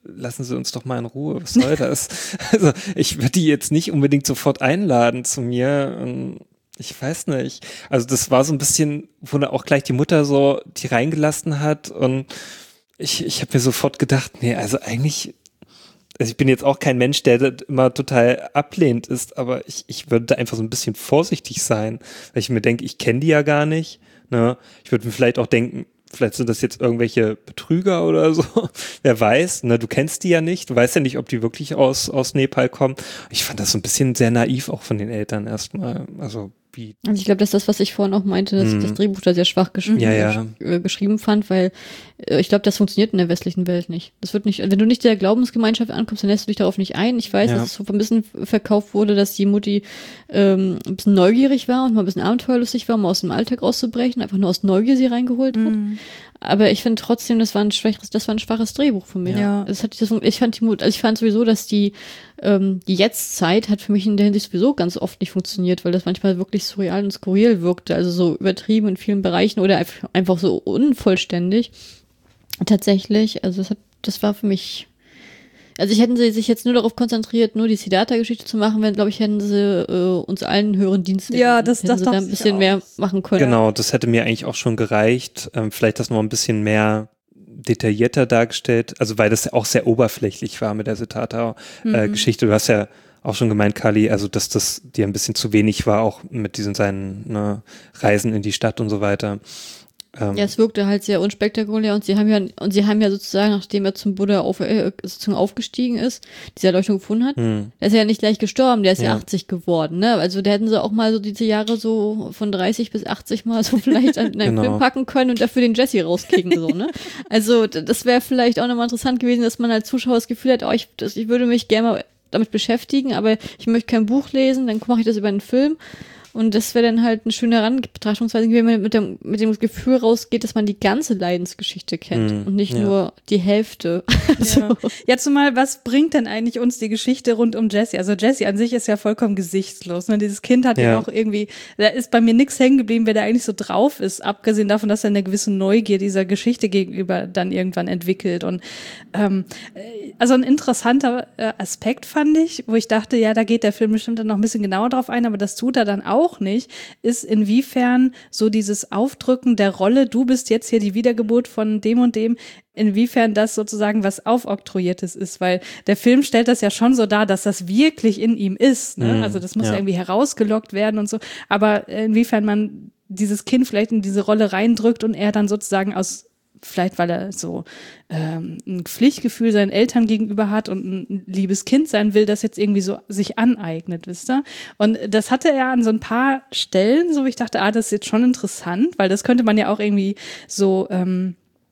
lassen Sie uns doch mal in Ruhe, was soll das? Also ich würde die jetzt nicht unbedingt sofort einladen zu mir. Und ich weiß nicht. Also das war so ein bisschen, wo dann auch gleich die Mutter so die reingelassen hat und ich, ich habe mir sofort gedacht, nee, also eigentlich, also ich bin jetzt auch kein Mensch, der das immer total ablehnend ist, aber ich, ich würde da einfach so ein bisschen vorsichtig sein, weil ich mir denke, ich kenne die ja gar nicht. Ne? Ich würde mir vielleicht auch denken, vielleicht sind das jetzt irgendwelche Betrüger oder so. Wer weiß, ne? Du kennst die ja nicht. Du weißt ja nicht, ob die wirklich aus, aus Nepal kommen. Ich fand das so ein bisschen sehr naiv auch von den Eltern erstmal. Also wie. Also ich glaube, das ist das, was ich vorhin auch meinte, dass Mhm. ich das Drehbuch da sehr schwach gesch Ja, ja. äh, geschrieben fand, weil äh, ich glaube, das funktioniert in der westlichen Welt nicht. Das wird nicht, wenn du nicht der Glaubensgemeinschaft ankommst, dann lässt du dich darauf nicht ein. Ich weiß, Ja. dass es so ein bisschen verkauft wurde, dass die Mutti ähm, ein bisschen neugierig war und mal ein bisschen abenteuerlustig war, um aus dem Alltag auszubrechen, einfach nur aus Neugier sie reingeholt hat. Aber ich finde trotzdem, das war ein schwaches, das war ein schwaches Drehbuch für mich. Ja. Das hat, das, ich fand die Mut, also ich fand sowieso, dass die, ähm, die Jetztzeit hat für mich in der Hinsicht sowieso ganz oft nicht funktioniert, weil das manchmal wirklich surreal und skurril wirkte, also so übertrieben in vielen Bereichen oder einfach, einfach so unvollständig. Tatsächlich, also das hat, das war für mich, also ich hätten sie sich jetzt nur darauf konzentriert, nur die Siddhartha-Geschichte zu machen, wenn, glaube ich, hätten sie äh, uns allen höheren Dienst Ja, das- hätten das sie da dachte ein ich bisschen auch. mehr machen können. Genau, das hätte mir eigentlich auch schon gereicht. Ähm, vielleicht das noch ein bisschen mehr detaillierter dargestellt, also weil das ja auch sehr oberflächlich war mit der Siddhartha-Geschichte. Du hast ja auch schon gemeint, Kali, also dass das dir ein bisschen zu wenig war, auch mit diesen seinen ne, Reisen in die Stadt und so weiter. Ähm, Ja, es wirkte halt sehr unspektakulär und sie haben ja, und sie haben ja sozusagen, nachdem er zum Buddha auf, äh, sozusagen aufgestiegen ist, diese Erleuchtung gefunden hat, hm. der ist ja nicht gleich gestorben, der ist ja, Ja. achtzig geworden, ne? Also da hätten sie auch mal so diese Jahre so von dreißig bis achtzig mal so vielleicht in einen Genau. Film packen können und dafür den Jesse rauskicken, so, ne? Also d- das wäre vielleicht auch nochmal interessant gewesen, dass man als Zuschauer das Gefühl hat, oh, ich, das, ich würde mich gerne mal damit beschäftigen, aber ich möchte kein Buch lesen, dann mache ich das über einen Film. Und das wäre dann halt eine schöne Heranbetrachtungsweise, wenn man mit dem, mit dem Gefühl rausgeht, dass man die ganze Leidensgeschichte kennt Mhm, und nicht ja. nur die Hälfte. Ja. Ja, zumal, was bringt denn eigentlich uns die Geschichte rund um Jessie? Also Jessie an sich ist ja vollkommen gesichtslos. Ne? Dieses Kind hat ja, Ja. auch irgendwie, da ist bei mir nichts hängen geblieben, wer da eigentlich so drauf ist, abgesehen davon, dass er eine gewisse Neugier dieser Geschichte gegenüber dann irgendwann entwickelt. Und ähm, äh, also ein interessanter äh, Aspekt fand ich, wo ich dachte, ja, da geht der Film bestimmt dann noch ein bisschen genauer drauf ein, aber das tut er dann auch nicht, ist inwiefern so dieses Aufdrücken der Rolle, du bist jetzt hier die Wiedergeburt von dem und dem, inwiefern das sozusagen was Aufoktroyiertes ist, weil der Film stellt das ja schon so dar, dass das wirklich in ihm ist, ne? Mhm, Also das muss ja. ja. irgendwie herausgelockt werden und so, aber inwiefern man dieses Kind vielleicht in diese Rolle reindrückt und er dann sozusagen aus, vielleicht weil er so ähm, ein Pflichtgefühl seinen Eltern gegenüber hat und ein liebes Kind sein will, das jetzt irgendwie so sich aneignet, wisst ihr? Und das hatte er an so ein paar Stellen, so wie ich dachte, ah, das ist jetzt schon interessant, weil das könnte man ja auch irgendwie so ähm,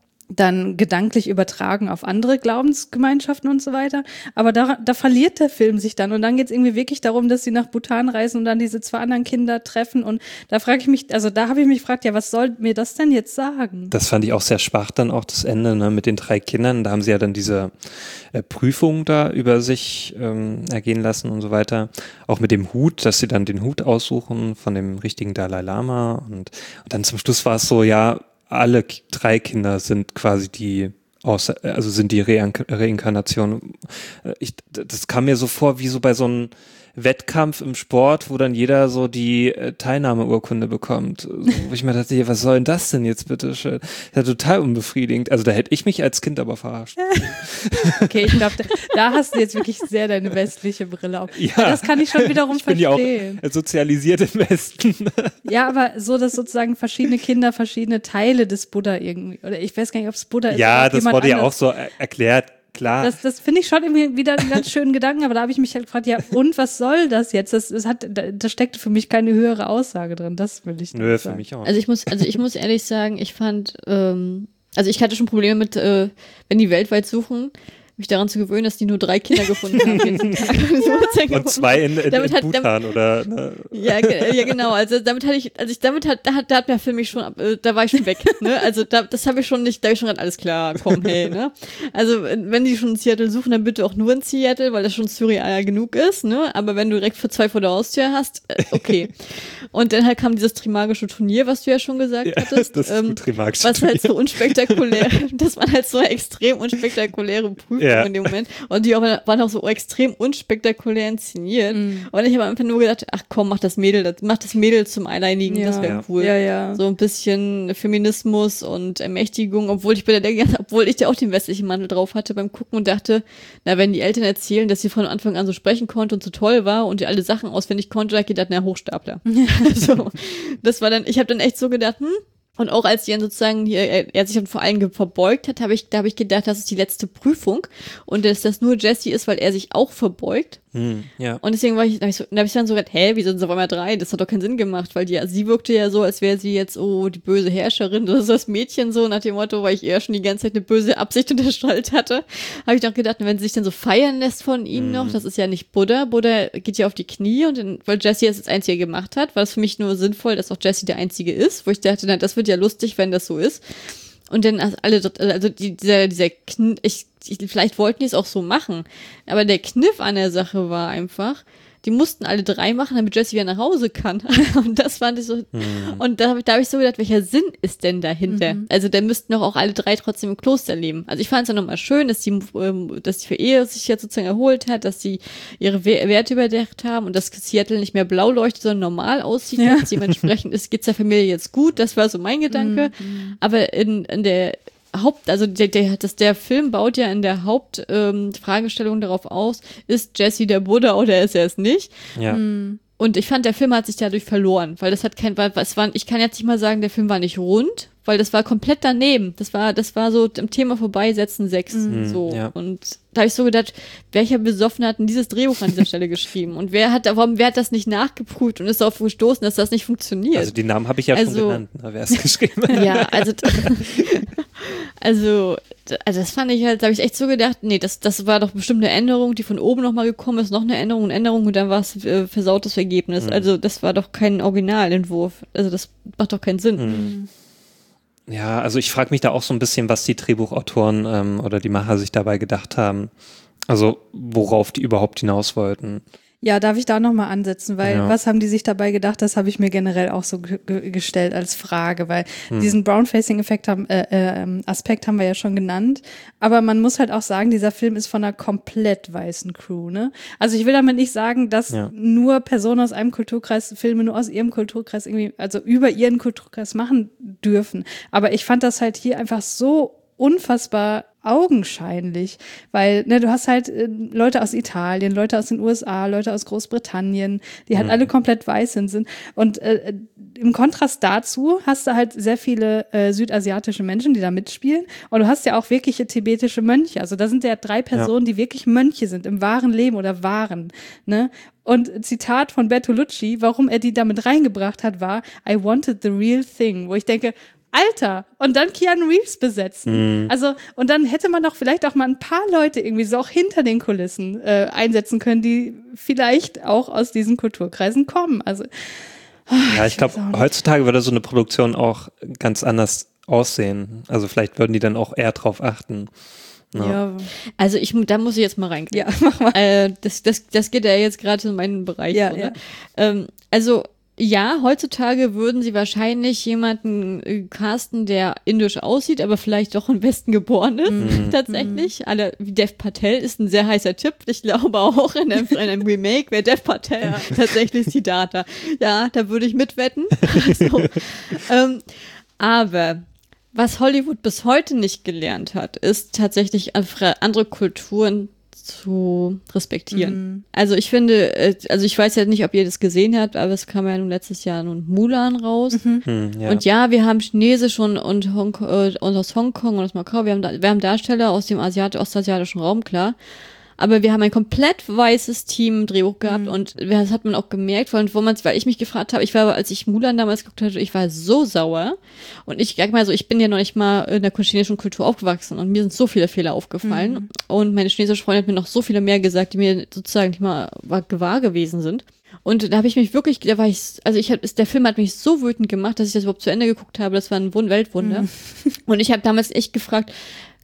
dann gedanklich übertragen auf andere Glaubensgemeinschaften und so weiter. Aber da, da verliert der Film sich dann. Und dann geht es irgendwie wirklich darum, dass sie nach Bhutan reisen und dann diese zwei anderen Kinder treffen. Und da frage ich mich, also da habe ich mich gefragt, ja, was soll mir das denn jetzt sagen? Das fand ich auch sehr schwach dann auch das Ende, ne, mit den drei Kindern. Da haben sie ja dann diese äh, Prüfung da über sich ähm, ergehen lassen und so weiter. Auch mit dem Hut, dass sie dann den Hut aussuchen von dem richtigen Dalai Lama. Und, und dann zum Schluss war es so, ja, alle K- drei Kinder sind quasi die aus, also sind die Reink- Reinkarnation. Ich, das kam mir so vor wie so bei so einem Wettkampf im Sport, wo dann jeder so die äh, Teilnahmeurkunde bekommt. So, wo ich mir dachte, ja, was soll denn das denn jetzt bitte schön? Ja, total unbefriedigend. Also da hätte ich mich als Kind aber verarscht. Okay, ich glaube, da, da hast du jetzt wirklich sehr deine westliche Brille auf. Ja. Das kann ich schon wiederum Ich bin verstehen. ja auch sozialisiert im Westen. Ja, aber so, dass sozusagen verschiedene Kinder verschiedene Teile des Buddha irgendwie, oder ich weiß gar nicht, ob es Buddha ist. Ja, oder das jemand wurde ja auch anders. so er- erklärt. Klar. Das, das finde ich schon irgendwie wieder einen ganz schönen Gedanken, aber da habe ich mich halt gefragt, ja, und was soll das jetzt? Das, das hat, da, da steckte für mich keine höhere Aussage drin, das will ich nicht Nö, sagen. für mich auch. Also ich muss, also ich muss ehrlich sagen, ich fand, ähm, also ich hatte schon Probleme mit, äh, wenn die weltweit suchen, mich daran zu gewöhnen, dass die nur drei Kinder gefunden haben jeden Tag. Und zwei in, in, Damit in hat- Bhutan oder ne? Ja, ge- ja, genau. Also damit hatte ich, also ich damit hat, da hat, da hat der Film mich schon, ab- äh, da war ich schon weg. Ne? Also da, das habe ich schon nicht, da habe ich schon gerade alles klar. Komm, hey, ne? Also wenn die schon in Seattle suchen, dann bitte auch nur in Seattle, weil das schon surreal genug ist. Ne? Aber wenn du direkt für zwei vor der Haustür hast, äh, okay. Und dann halt kam dieses Trimagische Turnier, was du ja schon gesagt Ja, hattest. das ist ähm, gut, Trimagische was halt Turnier. so unspektakulär, das waren halt so extrem unspektakuläre Prüfungen. ja. in dem Moment. Und die auch, waren auch so extrem unspektakulär inszeniert. Mhm. Und ich habe einfach nur gedacht, ach komm, mach das Mädel, das, mach das Mädel zum Alleinigen, ja. das wäre cool. Ja, ja. So ein bisschen Feminismus und Ermächtigung, obwohl ich bei der, obwohl ich ja auch den westlichen Mantel drauf hatte beim Gucken und dachte, na, wenn die Eltern erzählen, dass sie von Anfang an so sprechen konnte und so toll war und die alle Sachen auswendig konnte, da geht das, na, Hochstapler. So, das war dann, ich habe dann echt so gedacht, hm, und auch als die dann sozusagen hier, er, er sich dann vor allem verbeugt hat, habe ich, da habe ich gedacht, das ist die letzte Prüfung und dass das nur Jesse ist, weil er sich auch verbeugt. Hm, ja. Und deswegen war ich, da habe ich, so, da hab ich dann so gedacht, hä, wie sind sie auf einmal drei? Das hat doch keinen Sinn gemacht, weil die, sie wirkte ja so, als wäre sie jetzt, oh, die böse Herrscherin, das ist das Mädchen so, nach dem Motto, weil ich eher schon die ganze Zeit eine böse Absicht unterstellt hatte, habe ich doch gedacht, wenn sie sich dann so feiern lässt von ihm mhm. noch, das ist ja nicht Buddha, Buddha geht ja auf die Knie und dann, weil Jesse das das Einzige gemacht hat, war es für mich nur sinnvoll, dass auch Jesse der Einzige ist, wo ich dachte, na, das wird ja lustig, wenn das so ist. Und dann alle, also die, dieser, dieser Kn- ich, ich, vielleicht wollten die es auch so machen, aber der Kniff an der Sache war einfach, die mussten alle drei machen, damit Jesse wieder nach Hause kann. Und das fand ich so, mhm. und da habe ich, da hab ich so gedacht, welcher Sinn ist denn dahinter? Mhm. Also da müssten doch auch alle drei trotzdem im Kloster leben. Also ich fand es ja nochmal schön, dass die, ähm, dass die für Ehe sich jetzt sozusagen erholt hat, dass sie ihre We- Werte überdacht haben und dass Seattle nicht mehr blau leuchtet, sondern normal aussieht. Ja. Dementsprechend ist, geht's der Familie jetzt gut. Das war so mein Gedanke. Mhm. Aber in, in der Haupt, also der, der, das, der Film baut ja in der Hauptfragestellung ähm, darauf aus, ist Jesse der Buddha oder ist er es nicht? Ja. Und ich fand, der Film hat sich dadurch verloren, weil das hat kein, weil es war, ich kann jetzt nicht mal sagen, der Film war nicht rund, weil das war komplett daneben. Das war, das war so im Thema vorbeisetzen sechs, mhm, so. Ja. Und da habe ich so gedacht, welcher Besoffene hat denn dieses Drehbuch an dieser Stelle geschrieben? Und wer hat, warum, wer hat das nicht nachgeprüft und ist darauf gestoßen, dass das nicht funktioniert? Also die Namen habe ich ja also, schon genannt, wer es geschrieben hat. Ja, also, also, also das fand ich halt, da habe ich echt so gedacht, nee, das, das war doch bestimmt eine Änderung, die von oben nochmal gekommen ist, noch eine Änderung, eine Änderung und dann war es äh, versautes Ergebnis. Mhm. Also das war doch kein Originalentwurf. Also das macht doch keinen Sinn. Mhm. Ja, also ich frage mich da auch so ein bisschen, was die Drehbuchautoren ähm, oder die Macher sich dabei gedacht haben. Also worauf die überhaupt hinaus wollten. Ja, darf ich da nochmal ansetzen, weil Ja. was haben die sich dabei gedacht, das habe ich mir generell auch so ge- ge- gestellt als Frage, weil hm. diesen Brownfacing-Effekt haben, äh, äh, Aspekt haben wir ja schon genannt, aber man muss halt auch sagen, dieser Film ist von einer komplett weißen Crew, ne? Also ich will damit nicht sagen, dass Ja. nur Personen aus einem Kulturkreis Filme nur aus ihrem Kulturkreis irgendwie, also über ihren Kulturkreis machen dürfen, aber ich fand das halt hier einfach so unfassbar augenscheinlich, weil ne, du hast halt äh, Leute aus Italien, Leute aus den U S A, Leute aus Großbritannien, die halt Mhm. alle komplett weiß sind. sind. Und äh, im Kontrast dazu hast du halt sehr viele äh, südasiatische Menschen, die da mitspielen. Und du hast ja auch wirkliche tibetische Mönche. Also da sind ja drei Personen, die wirklich Mönche sind, im wahren Leben oder waren. Ne? Und Zitat von Bertolucci, warum er die damit reingebracht hat, war I wanted the real thing, wo ich denke, Alter, und dann Keanu Reeves besetzen. Mhm. Also, und dann hätte man doch vielleicht auch mal ein paar Leute irgendwie so auch hinter den Kulissen äh, einsetzen können, die vielleicht auch aus diesen Kulturkreisen kommen. Also, Ja, ich glaube, heutzutage würde so eine Produktion auch ganz anders aussehen. Also vielleicht würden die dann auch eher drauf achten. Ja. ja. Also ich, da muss ich jetzt mal rein. Ja, mach mal. Äh, das, das, das geht ja jetzt gerade in meinen Bereich. Ja, oder? ja. Ähm, also ja, heutzutage würden sie wahrscheinlich jemanden äh, casten, der indisch aussieht, aber vielleicht doch im Westen geboren ist, Mhm. tatsächlich. Alle, wie Dev Patel ist ein sehr heißer Tipp. Ich glaube auch in einem, in einem Remake wäre Dev Patel Ja. tatsächlich Siddhartha. Ja, da würde ich mitwetten. Also, ähm, aber was Hollywood bis heute nicht gelernt hat, ist tatsächlich andere Kulturen zu respektieren. Mhm. Also ich finde, äh, also ich weiß ja nicht, ob ihr das gesehen habt, aber es kam ja nun letztes Jahr nun Mulan raus. Mhm. Hm, ja. Und ja, wir haben Chinesisch und, und, Hong, äh, und aus Hongkong und aus Macau, wir haben, da, wir haben Darsteller aus dem Asiat- ostasiatischen Raum, klar. Aber wir haben ein komplett weißes Team im Drehbuch gehabt Mhm. und das hat man auch gemerkt, vor allem, wo man, weil ich mich gefragt habe, ich war, als ich Mulan damals geguckt hatte, ich war so sauer und ich sag mal so, ich bin ja noch nicht mal in der chinesischen Kultur aufgewachsen und mir sind so viele Fehler aufgefallen Mhm. und meine chinesische Freundin hat mir noch so viele mehr gesagt, die mir sozusagen nicht mal wahr gewesen sind. Und da habe ich mich wirklich, da war ich, also ich hab, der Film hat mich so wütend gemacht, dass ich das überhaupt zu Ende geguckt habe. Das war ein Wund- Weltwunder. Mhm. Und ich habe damals echt gefragt,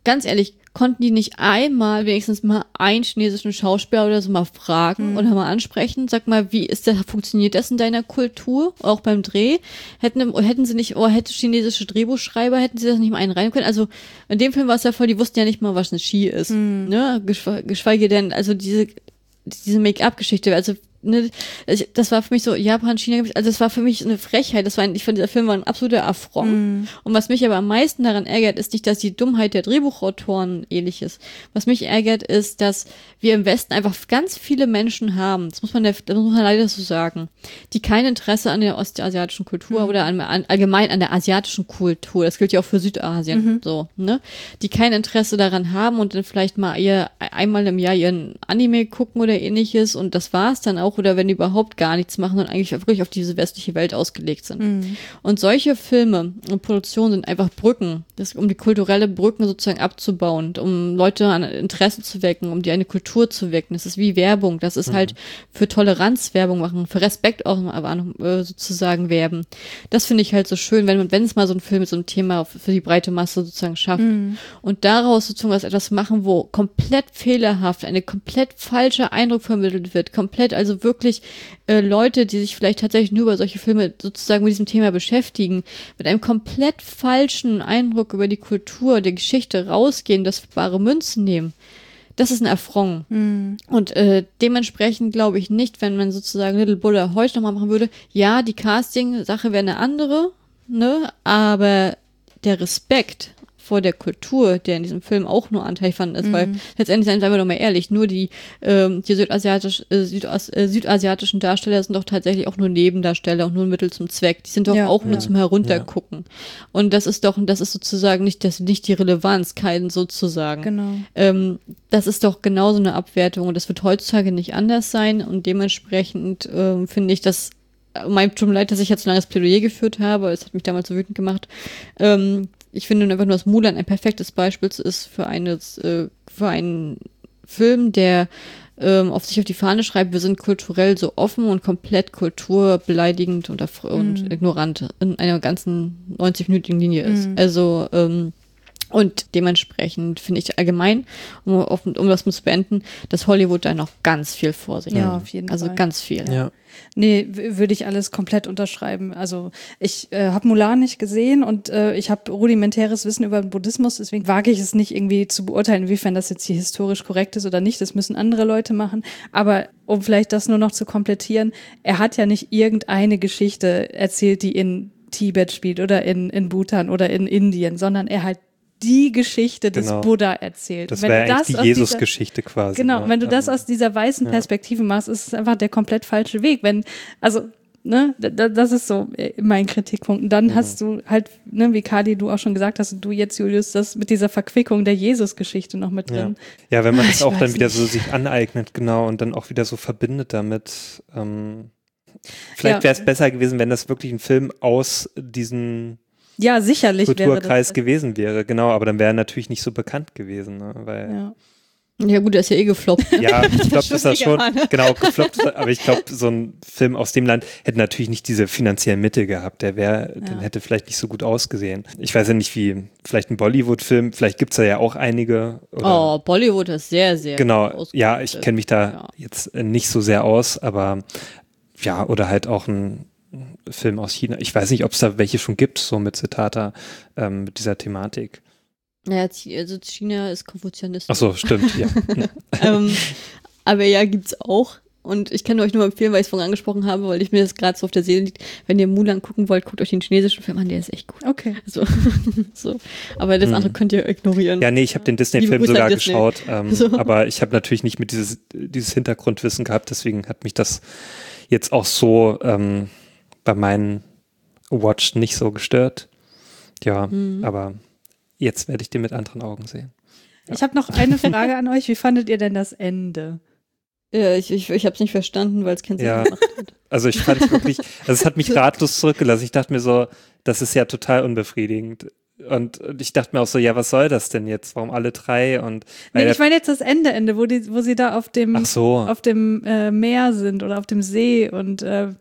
ganz ehrlich, konnten die nicht einmal, wenigstens mal einen chinesischen Schauspieler oder so mal fragen mhm. oder mal ansprechen? Sag mal, wie ist das, funktioniert das in deiner Kultur? Auch beim Dreh? Hätten, hätten sie nicht, oder hätte chinesische Drehbuchschreiber, hätten sie das nicht mal einen rein können? Also, in dem Film war es ja voll, die wussten ja nicht mal, was eine Ski ist, mhm. ne? Geschwe- geschweige denn, also diese, diese Make-up-Geschichte, also, ne, das war für mich so, Japan, China, also das war für mich eine Frechheit, das war, ich fand, dieser Film war ein absoluter Affront. Mm. Und was mich aber am meisten daran ärgert, ist nicht, dass die Dummheit der Drehbuchautoren ähnlich ist. Was mich ärgert, ist, dass wir im Westen einfach ganz viele Menschen haben, das muss man, das muss man leider so sagen, die kein Interesse an der ostasiatischen Kultur mm. oder an, an, allgemein an der asiatischen Kultur, das gilt ja auch für Südasien, mhm. so, ne, die kein Interesse daran haben und dann vielleicht mal ihr, einmal im Jahr ihren Anime gucken oder ähnliches und das war's dann auch, oder wenn die überhaupt gar nichts machen und eigentlich wirklich auf diese westliche Welt ausgelegt sind. Mhm. Und solche Filme und Produktionen sind einfach Brücken, das, um die kulturelle Brücken sozusagen abzubauen, um Leute an Interesse zu wecken, um die eine Kultur zu wecken. Das ist wie Werbung, das ist mhm. halt für Toleranz Werbung machen, für Respekt auch äh, sozusagen werben. Das finde ich halt so schön, wenn man, wenn es mal so ein Film mit so einem Thema für die breite Masse sozusagen schafft mhm. und daraus sozusagen was etwas machen, wo komplett fehlerhaft, eine komplett falsche Eindruck vermittelt wird, komplett, also wirklich äh, Leute, die sich vielleicht tatsächlich nur über solche Filme sozusagen mit diesem Thema beschäftigen, mit einem komplett falschen Eindruck über die Kultur, der Geschichte rausgehen, das für bare Münzen nehmen. Das ist ein Affront. Mhm. Und äh, dementsprechend glaube ich nicht, wenn man sozusagen Little Buddha heute nochmal machen würde, ja, die Casting-Sache wäre eine andere, ne, aber der Respekt vor der Kultur, der in diesem Film auch nur Anteil fand ist, mhm. weil letztendlich, seien wir doch mal ehrlich, nur die, ähm, die südasiatisch, äh, Südas, äh, südasiatischen Darsteller sind doch tatsächlich auch nur Nebendarsteller und nur ein Mittel zum Zweck. Die sind doch ja, auch ja. nur zum Heruntergucken. Ja. Und das ist doch, das ist sozusagen nicht, das, nicht die Relevanz, kein sozusagen. Genau. Ähm, das ist doch genauso eine Abwertung und das wird heutzutage nicht anders sein und dementsprechend ähm, finde ich das, mein tut mir leid, dass ich jetzt so lange das Plädoyer geführt habe, es hat mich damals so wütend gemacht, ähm, ich finde einfach nur, dass Mulan ein perfektes Beispiel ist für, eines, äh, für einen Film, der ähm, auf sich auf die Fahne schreibt, wir sind kulturell so offen und komplett kulturbeleidigend und, mm. und ignorant in einer ganzen neunzig-minütigen Linie ist. Mm. Also, ähm, und dementsprechend finde ich allgemein, um, um das mal zu beenden, dass Hollywood da noch ganz viel vor sich hat. Ja, auf jeden also Fall. Also ganz viel. Ja. Nee, w- würde ich alles komplett unterschreiben. Also ich äh, habe Mulan nicht gesehen und äh, ich habe rudimentäres Wissen über den Buddhismus, deswegen wage ich es nicht irgendwie zu beurteilen, inwiefern das jetzt hier historisch korrekt ist oder nicht. Das müssen andere Leute machen. Aber um vielleicht das nur noch zu komplettieren, er hat ja nicht irgendeine Geschichte erzählt, die in Tibet spielt oder in, in Bhutan oder in Indien, sondern er hat die Geschichte des genau. Buddha erzählt. Das wäre eigentlich die Jesus-Geschichte quasi. Genau, ne? wenn du das aus dieser weißen Perspektive ja. machst, ist es einfach der komplett falsche Weg. Wenn, also, ne, das ist so mein Kritikpunkt. Und dann mhm. hast du halt, ne, wie Kadi, du auch schon gesagt hast, und du jetzt, Julius, das mit dieser Verquickung der Jesus-Geschichte noch mit drin. Ja, ja wenn man das auch dann wieder nicht. so sich aneignet, genau, und dann auch wieder so verbindet damit. Ähm, vielleicht ja. wäre es besser gewesen, wenn das wirklich ein Film aus diesen Ja, sicherlich Kulturkreis wäre das gewesen wäre, genau, aber dann wäre er natürlich nicht so bekannt gewesen, ne, weil ja. Ja gut, der ist ja eh gefloppt. Ne? Ja, gefloppt ist das schon, genau, gefloppt ist, aber ich glaube, so ein Film aus dem Land hätte natürlich nicht diese finanziellen Mittel gehabt, der wäre, ja. den hätte vielleicht nicht so gut ausgesehen. Ich weiß ja nicht, wie, vielleicht ein Bollywood-Film, vielleicht gibt's da ja auch einige. Oder, oh, Bollywood ist sehr, sehr genau, ja, ich kenne mich da ja. jetzt nicht so sehr aus, aber ja, oder halt auch ein Film aus China. Ich weiß nicht, ob es da welche schon gibt, so mit Siddhartha, ähm, mit dieser Thematik. Ja, also China ist Konfuzianismus. Ach so, stimmt, ja. ähm, aber ja, gibt's auch. Und ich kann euch nur empfehlen, weil ich es vorhin angesprochen habe, weil ich mir das gerade so auf der Seele liegt. Wenn ihr Mulan gucken wollt, guckt euch den chinesischen Film an, der ist echt gut. Okay. So. so. Aber das andere könnt ihr ignorieren. Ja, nee, ich habe den Disney-Film sogar Disney. geschaut, ähm, so. aber ich habe natürlich nicht mit dieses, dieses Hintergrundwissen gehabt, deswegen hat mich das jetzt auch so ähm, bei meinen Watch nicht so gestört. Ja, mhm. aber jetzt werde ich den mit anderen Augen sehen. Ja. Ich habe noch eine Frage an euch. Wie fandet ihr denn das Ende? Ja, ich, ich, ich habe es nicht verstanden, weil es keinen Sinn ja. gemacht hat. Also ich fand es wirklich, also es hat mich ratlos zurückgelassen. Ich dachte mir so, das ist ja total unbefriedigend. Und ich dachte mir auch so, ja, was soll das denn jetzt? Warum alle drei? Und nee, ich meine jetzt das Ende, Ende, wo die, wo sie da auf dem, Ach so. auf dem äh, Meer sind oder auf dem See und äh,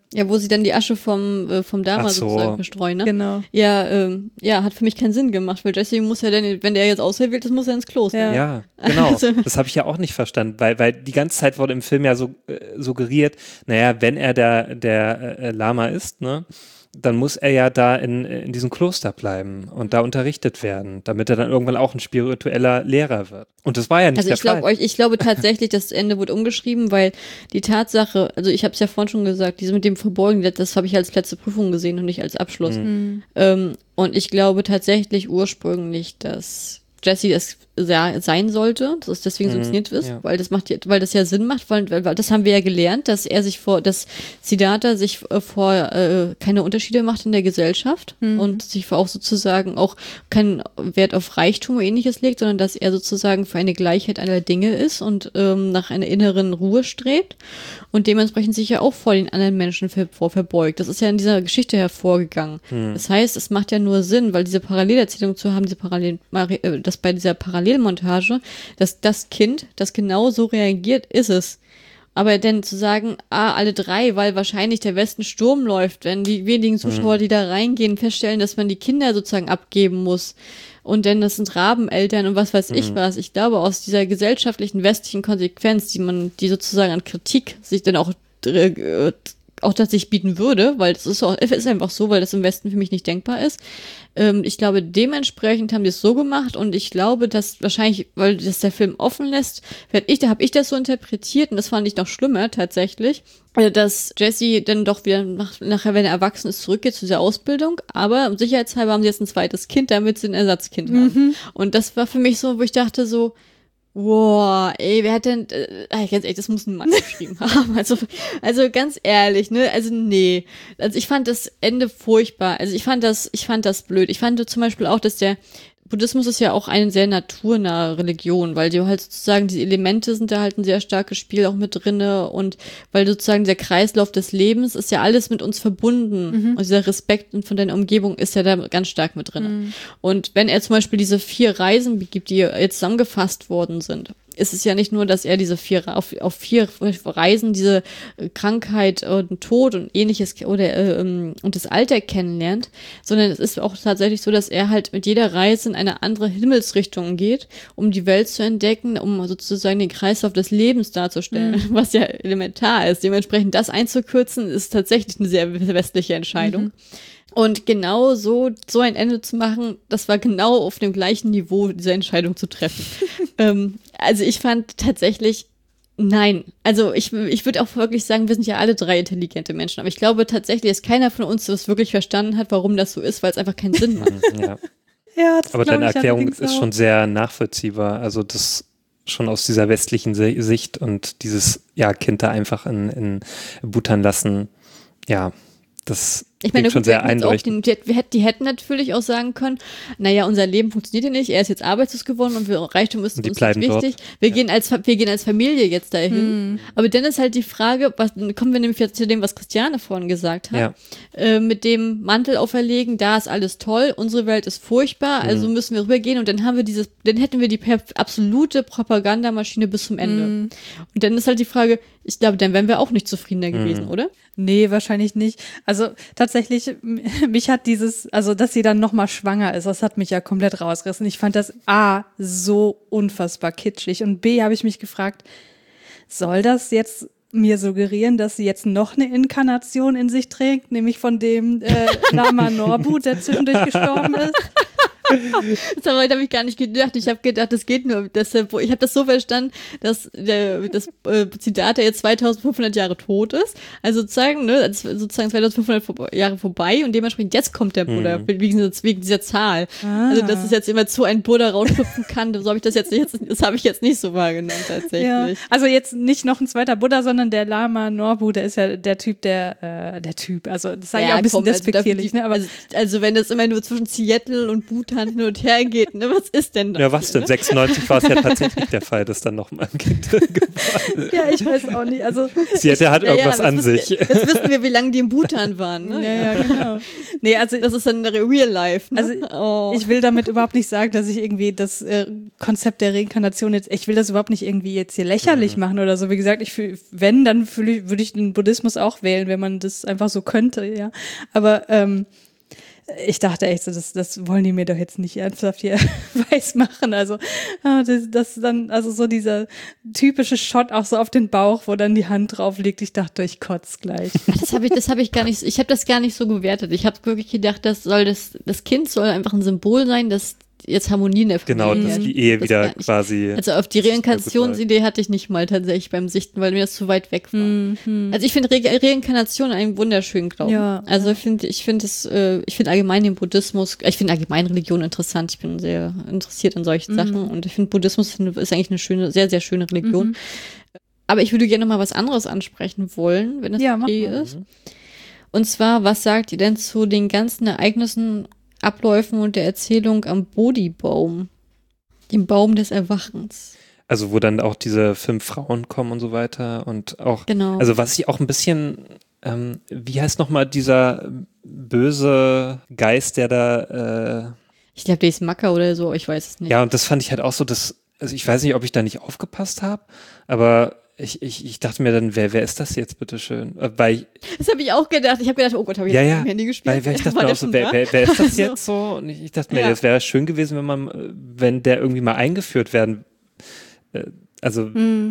Ja, wo sie dann die Asche vom, äh, vom Dama Ach so. sozusagen verstreuen, ne? Genau. Ja, ähm, ja, hat für mich keinen Sinn gemacht, weil Jesse muss ja dann, wenn der jetzt auserwählt ist, muss er ins Kloster. Ja. Ja, genau. Also- Das habe ich ja auch nicht verstanden, weil, weil die ganze Zeit wurde im Film ja so äh, suggeriert, naja, wenn er der, der äh, Lama ist, ne, dann muss er ja da in, in diesem Kloster bleiben und da unterrichtet werden, damit er dann irgendwann auch ein spiritueller Lehrer wird. Und das war ja nicht Also der ich glaube Fall. euch, ich glaube tatsächlich, das Ende wurde umgeschrieben, weil die Tatsache, also ich habe es ja vorhin schon gesagt, diese mit dem Verbeugen, das, das habe ich als letzte Prüfung gesehen und nicht als Abschluss. Mhm. Ähm, und ich glaube tatsächlich ursprünglich, dass Jesse es ja, sein sollte, dass es deswegen Mhm, funktioniert ist, ja. weil das macht, ja- weil das ja Sinn macht, weil, weil das haben wir ja gelernt, dass er sich vor, dass Siddhartha sich äh, vor äh, keine Unterschiede macht in der Gesellschaft und sich vor auch sozusagen auch keinen Wert auf Reichtum oder ähnliches legt, sondern dass er sozusagen für eine Gleichheit aller Dinge ist und ähm, nach einer inneren Ruhe strebt und dementsprechend sich ja auch vor den anderen Menschen ver vor verbeugt. Das ist ja in dieser Geschichte hervorgegangen. Das heißt, es macht ja nur Sinn, weil diese Parallelerzählung zu haben, diese Parallel, äh, dass bei dieser Parallelmontage, dass das Kind, das genau so reagiert, ist es. Aber dann zu sagen, ah, alle drei, weil wahrscheinlich der Westen Sturm läuft, wenn die wenigen Zuschauer, die da reingehen, feststellen, dass man die Kinder sozusagen abgeben muss. Und dann, das sind Rabeneltern und was weiß ich was. Ich glaube, aus dieser gesellschaftlichen westlichen Konsequenz, die man, die sozusagen an Kritik sich dann auch äh, auch tatsächlich bieten würde, weil das ist, auch, ist einfach so, weil das im Westen für mich nicht denkbar ist. Ähm, ich glaube, dementsprechend haben die es so gemacht und ich glaube, dass wahrscheinlich, weil das der Film offen lässt, werd ich, da habe ich das so interpretiert und das fand ich noch schlimmer tatsächlich, äh, dass Jesse dann doch wieder nach, nachher, wenn er erwachsen ist, zurückgeht zu dieser Ausbildung, aber sicherheitshalber haben sie jetzt ein zweites Kind, damit sie ein Ersatzkind haben. Und das war für mich so, wo ich dachte so, wow, ey, wer hat denn, äh, ganz ehrlich, das muss ein Mann geschrieben haben. Also, also ganz ehrlich, ne, also nee. Also ich fand das Ende furchtbar. Also ich fand das, ich fand das blöd. Ich fand zum Beispiel auch, dass der Buddhismus ist ja auch eine sehr naturnahe Religion, weil die halt sozusagen, die Elemente sind da halt ein sehr starkes Spiel auch mit drinne und weil sozusagen der Kreislauf des Lebens ist ja alles mit uns verbunden und dieser Respekt von deiner Umgebung ist ja da ganz stark mit drinne. Mhm. Und wenn er zum Beispiel diese vier Reisen begibt, die jetzt zusammengefasst worden sind, ist es ja nicht nur, dass er diese vier auf, auf vier Reisen diese Krankheit und Tod und ähnliches oder äh, und das Alter kennenlernt, sondern es ist auch tatsächlich so, dass er halt mit jeder Reise in eine andere Himmelsrichtung geht, um die Welt zu entdecken, um sozusagen den Kreislauf des Lebens darzustellen, mhm. was ja elementar ist. Dementsprechend das einzukürzen, ist tatsächlich eine sehr westliche Entscheidung. Mhm. Und genau so, so ein Ende zu machen, das war genau auf dem gleichen Niveau, diese Entscheidung zu treffen. ähm, also ich fand tatsächlich, nein. Also ich, ich würde auch wirklich sagen, wir sind ja alle drei intelligente Menschen, aber ich glaube tatsächlich, dass keiner von uns das wirklich verstanden hat, warum das so ist, weil es einfach keinen Sinn macht. Ja. Ja, das Aber glaub deine ich Erklärung allerdings ist auch. schon sehr nachvollziehbar. Also das schon aus dieser westlichen Se- Sicht und dieses ja, Kind da einfach in, in Bhutan lassen, ja, das Ich meine, klingt schon gut, wir sehr hätten jetzt auch einleuchtend. den, die, wir hätten, die hätten natürlich auch sagen können, naja, unser Leben funktioniert ja nicht, er ist jetzt arbeitslos geworden und wir, Reichtum ist Und die uns bleiben nicht wichtig. Wir, Ja. gehen als, wir gehen als Familie jetzt dahin. Aber dann ist halt die Frage, was, kommen wir nämlich jetzt zu dem, was Christiane vorhin gesagt hat, Ja. äh, mit dem Mantel auferlegen, da ist alles toll, unsere Welt ist furchtbar, also müssen wir rübergehen und dann haben wir dieses, dann hätten wir die perf- absolute Propagandamaschine bis zum Ende. Und dann ist halt die Frage, ich glaube, dann wären wir auch nicht zufriedener gewesen, oder? Nee, wahrscheinlich nicht. Also tatsächlich, m- mich hat dieses, also dass sie dann nochmal schwanger ist, das hat mich ja komplett rausgerissen. Ich fand das A, so unfassbar kitschig und B, habe ich mich gefragt, soll das jetzt mir suggerieren, dass sie jetzt noch eine Inkarnation in sich trägt, nämlich von dem äh, Lama Norbu, der zwischendurch gestorben ist? Das habe ich gar nicht gedacht. Ich habe gedacht, das geht nur, dass er, ich habe das so verstanden, dass der, das äh, Siddhartha jetzt zweitausendfünfhundert Jahre tot ist. Also sozusagen, ne, also sozusagen zweitausendfünfhundert vor, Jahre vorbei und dementsprechend jetzt kommt der Buddha Mhm. wegen, dieser, wegen dieser Zahl. Ah. Also dass es jetzt immer zu ein Buddha rausschlüpfen kann. So habe ich das jetzt nicht, das habe ich jetzt nicht so wahrgenommen tatsächlich. Ja. Also jetzt nicht noch ein zweiter Buddha, sondern der Lama Norbu, der ist ja der Typ, der, äh, der Typ, also das sage ich auch ein bisschen komm, also despektierlich, dafür- ne, aber also, also wenn das immer nur zwischen Seattle und Bhutan Hand hin und her geht. Ne? Was ist denn das? Ja, was denn? Ne? sechsundneunzig war es ja tatsächlich der Fall, dass dann noch mal ein Kind geboren ist. Ja, ich weiß auch nicht. Also, Sie hätte halt Ja, ja, irgendwas das an wissen sich. Wir, jetzt wissen wir, wie lange die in Bhutan waren. Ne? ja, ja, genau. Nee, also Das ist dann Real Life. Ne? Also oh. ich will damit überhaupt nicht sagen, dass ich irgendwie das äh, Konzept der Reinkarnation jetzt, ich will das überhaupt nicht irgendwie jetzt hier lächerlich Mhm. machen oder so. Wie gesagt, ich fühl, wenn, dann fühle ich, würde ich den Buddhismus auch wählen, wenn man das einfach so könnte, ja. Aber ähm, ich dachte echt so, das, das wollen die mir doch jetzt nicht ernsthaft hier weiß machen. Also ah, das, das dann, also so dieser typische Shot auch so auf den Bauch, wo dann die Hand drauf liegt. Ich dachte, ich kotze gleich. Das habe ich, das habe ich gar nicht, ich habe das gar nicht so gewertet. Ich habe wirklich gedacht, das soll das, das Kind soll einfach ein Symbol sein, dass jetzt Harmonie in der Genau, Familie dass herrscht. die Ehe Das wieder gar nicht. quasi. Also auf die das ist mir Reinkarnationsidee hatte ich nicht mal tatsächlich beim Sichten, weil mir das zu weit weg war. Mhm. Also ich finde Re Reinkarnation einen wunderschönen Glauben. Ja. Also ich finde, ich finde es, äh, ich finde allgemein den Buddhismus, ich finde allgemein Religion interessant. Ich bin sehr interessiert an solchen Mhm. Sachen und ich finde Buddhismus ist eigentlich eine schöne, sehr, sehr schöne Religion. Aber ich würde gerne noch mal was anderes ansprechen wollen, wenn das Ja, mach okay mal. ist. Und zwar, was sagt ihr denn zu den ganzen Ereignissen, Abläufen und der Erzählung am Bodhi-Baum? Dem Baum des Erwachens. Also wo dann auch diese fünf Frauen kommen und so weiter und auch, Genau. also was ich auch ein bisschen, ähm, wie heißt nochmal dieser böse Geist, der da, äh, Ich glaube, der ist Macker oder so, ich weiß es nicht. ja, und das fand ich halt auch so, dass, also ich weiß nicht, ob ich da nicht aufgepasst habe, aber ich, ich, ich dachte mir dann, wer, wer ist das jetzt, bitteschön? Äh, Weil, Das habe ich auch gedacht. Ich habe gedacht, oh Gott, habe ich ja, jetzt ja, mit dem Handy gespielt? weil, weil ich dachte War mir der auch so, schon wer, da? wer, wer ist das Also, jetzt so? Und ich, ich dachte mir, Ja. das wäre schön gewesen, wenn man, äh, wenn der irgendwie mal eingeführt werden, äh, also,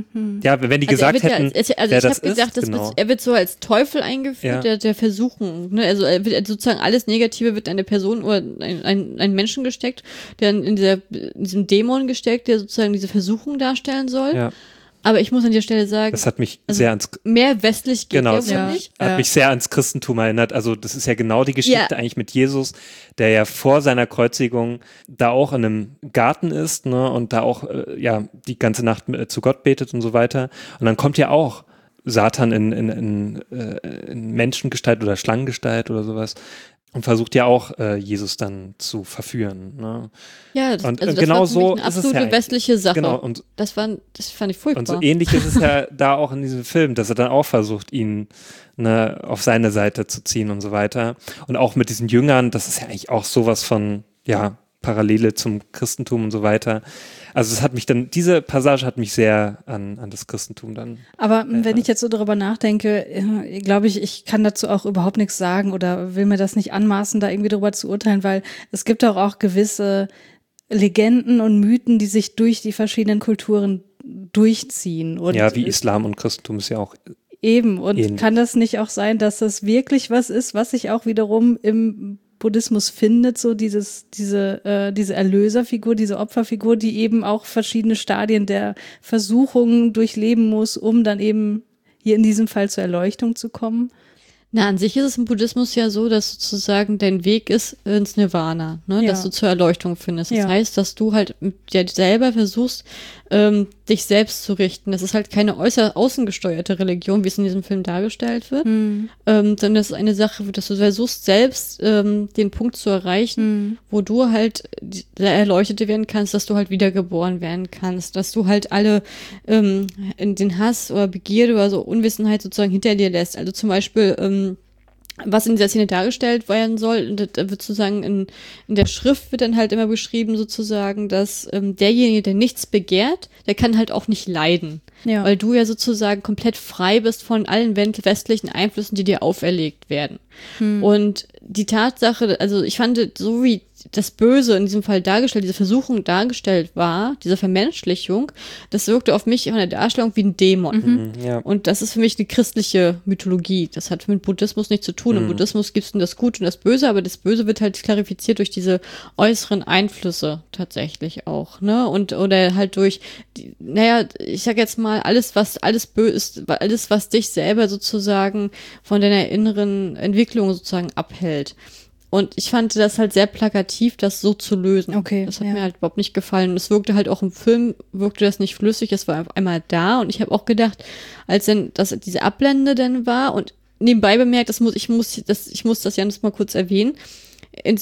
ja, wenn die Also er gesagt wird ja hätten, als, also wer ich das habe gedacht, ist, das genau. wird, er wird so als Teufel eingeführt, Ja. der, der Versuchung. Ne? Also er wird sozusagen alles Negative wird in eine Person oder ein, ein, ein Menschen gesteckt, der in, dieser, in diesem Dämon gesteckt, der sozusagen diese Versuchung darstellen soll. Ja, Aber ich muss an der Stelle sagen, das hat mich also sehr ans, mehr westlich geht genau, ja es wohl ja. nicht. hat Ja. mich sehr ans Christentum erinnert. Also das ist ja genau die Geschichte Ja. eigentlich mit Jesus, der ja vor seiner Kreuzigung da auch in einem Garten ist, ne, und da auch äh, ja die ganze Nacht äh, zu Gott betet und so weiter. Und dann kommt ja auch Satan in, in, in, äh, in Menschengestalt oder Schlangengestalt oder sowas und versucht ja auch äh, Jesus dann zu verführen. Ne? Ja, das, Und, also äh, das genau war für mich so eine ist es absolute ja westliche Sache. Genau, und Das war, das fand ich furchtbar. Und so ähnlich ist es ja da auch in diesem Film, dass er dann auch versucht, ihn ne, auf seine Seite zu ziehen und so weiter. Und auch mit diesen Jüngern, das ist ja eigentlich auch sowas von, ja, Parallele zum Christentum und so weiter. Also es hat mich dann, diese Passage hat mich sehr an, an das Christentum dann. Aber wenn ich jetzt so darüber nachdenke, äh, glaube ich, ich kann dazu auch überhaupt nichts sagen oder will mir das nicht anmaßen, da irgendwie drüber zu urteilen, weil es gibt auch, auch gewisse Legenden und Mythen, die sich durch die verschiedenen Kulturen durchziehen. Und Ja, wie Islam und Christentum ist ja auch eben. Und ähnlich. kann das nicht auch sein, dass das wirklich was ist, was sich auch wiederum im Buddhismus findet, so dieses, diese, äh, diese Erlöserfigur, diese Opferfigur, die eben auch verschiedene Stadien der Versuchungen durchleben muss, um dann eben hier in diesem Fall zur Erleuchtung zu kommen? Na, an sich ist es im Buddhismus ja so, dass sozusagen dein Weg ist ins Nirvana, ne? Ja. Dass du zur Erleuchtung findest. Das Ja. heißt, dass du halt mit dir selber versuchst, ähm, dich selbst zu richten. Das ist halt keine äußer außengesteuerte Religion, wie es in diesem Film dargestellt wird, Mhm. ähm, sondern das ist eine Sache, dass du versuchst, selbst ähm, den Punkt zu erreichen, Mhm. wo du halt die- der Erleuchtete werden kannst, dass du halt wiedergeboren werden kannst, dass du halt alle ähm, in den Hass oder Begierde oder so Unwissenheit sozusagen hinter dir lässt. Also zum Beispiel ähm, was in dieser Szene dargestellt werden soll, da da wird sozusagen in, in der Schrift wird dann halt immer beschrieben sozusagen, dass ähm, derjenige, der nichts begehrt, der kann halt auch nicht leiden. Ja. Weil du ja sozusagen komplett frei bist von allen wend- westlichen Einflüssen, die dir auferlegt werden. Und die Tatsache, also ich fand, so wie das Böse in diesem Fall dargestellt, diese Versuchung dargestellt war, diese Vermenschlichung, das wirkte auf mich in der Darstellung wie ein Dämon. Mhm, ja. Und das ist für mich die christliche Mythologie. Das hat mit Buddhismus nichts zu tun. Im Buddhismus gibt es das Gute und das Böse, aber das Böse wird halt klarifiziert durch diese äußeren Einflüsse tatsächlich auch, ne? Und oder halt durch, die, naja, ich sag jetzt mal, alles, was alles böse ist, alles, was dich selber sozusagen von deiner inneren Entwicklung sozusagen abhält. Und ich fand das halt sehr plakativ, das so zu lösen. Okay, Das hat ja. mir halt überhaupt nicht gefallen. Es wirkte halt auch im Film, wirkte das nicht flüssig, es war auf einmal da. Und ich habe auch gedacht, als dann das, diese Ablende dann war und nebenbei bemerkt, das muss, ich muss das, ich muss das ja noch mal kurz erwähnen, in so,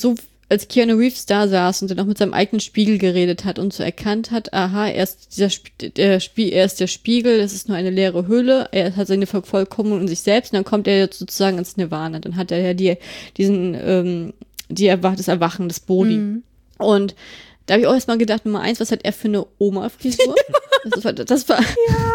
als Keanu Reeves da saß und dann auch mit seinem eigenen Spiegel geredet hat und so erkannt hat, aha, er ist, dieser Sp- der Spie- er ist der Spiegel, es ist nur eine leere Hülle, er hat seine Vervollkommnung in sich selbst und dann kommt er jetzt sozusagen ins Nirvana. Dann hat er ja die, diesen, ähm, die Erwach- das Erwachen, das Bodhi. Mhm. Und da habe ich auch erstmal gedacht, Nummer eins, was hat er für eine Oma-Frisur? das war, das war ja.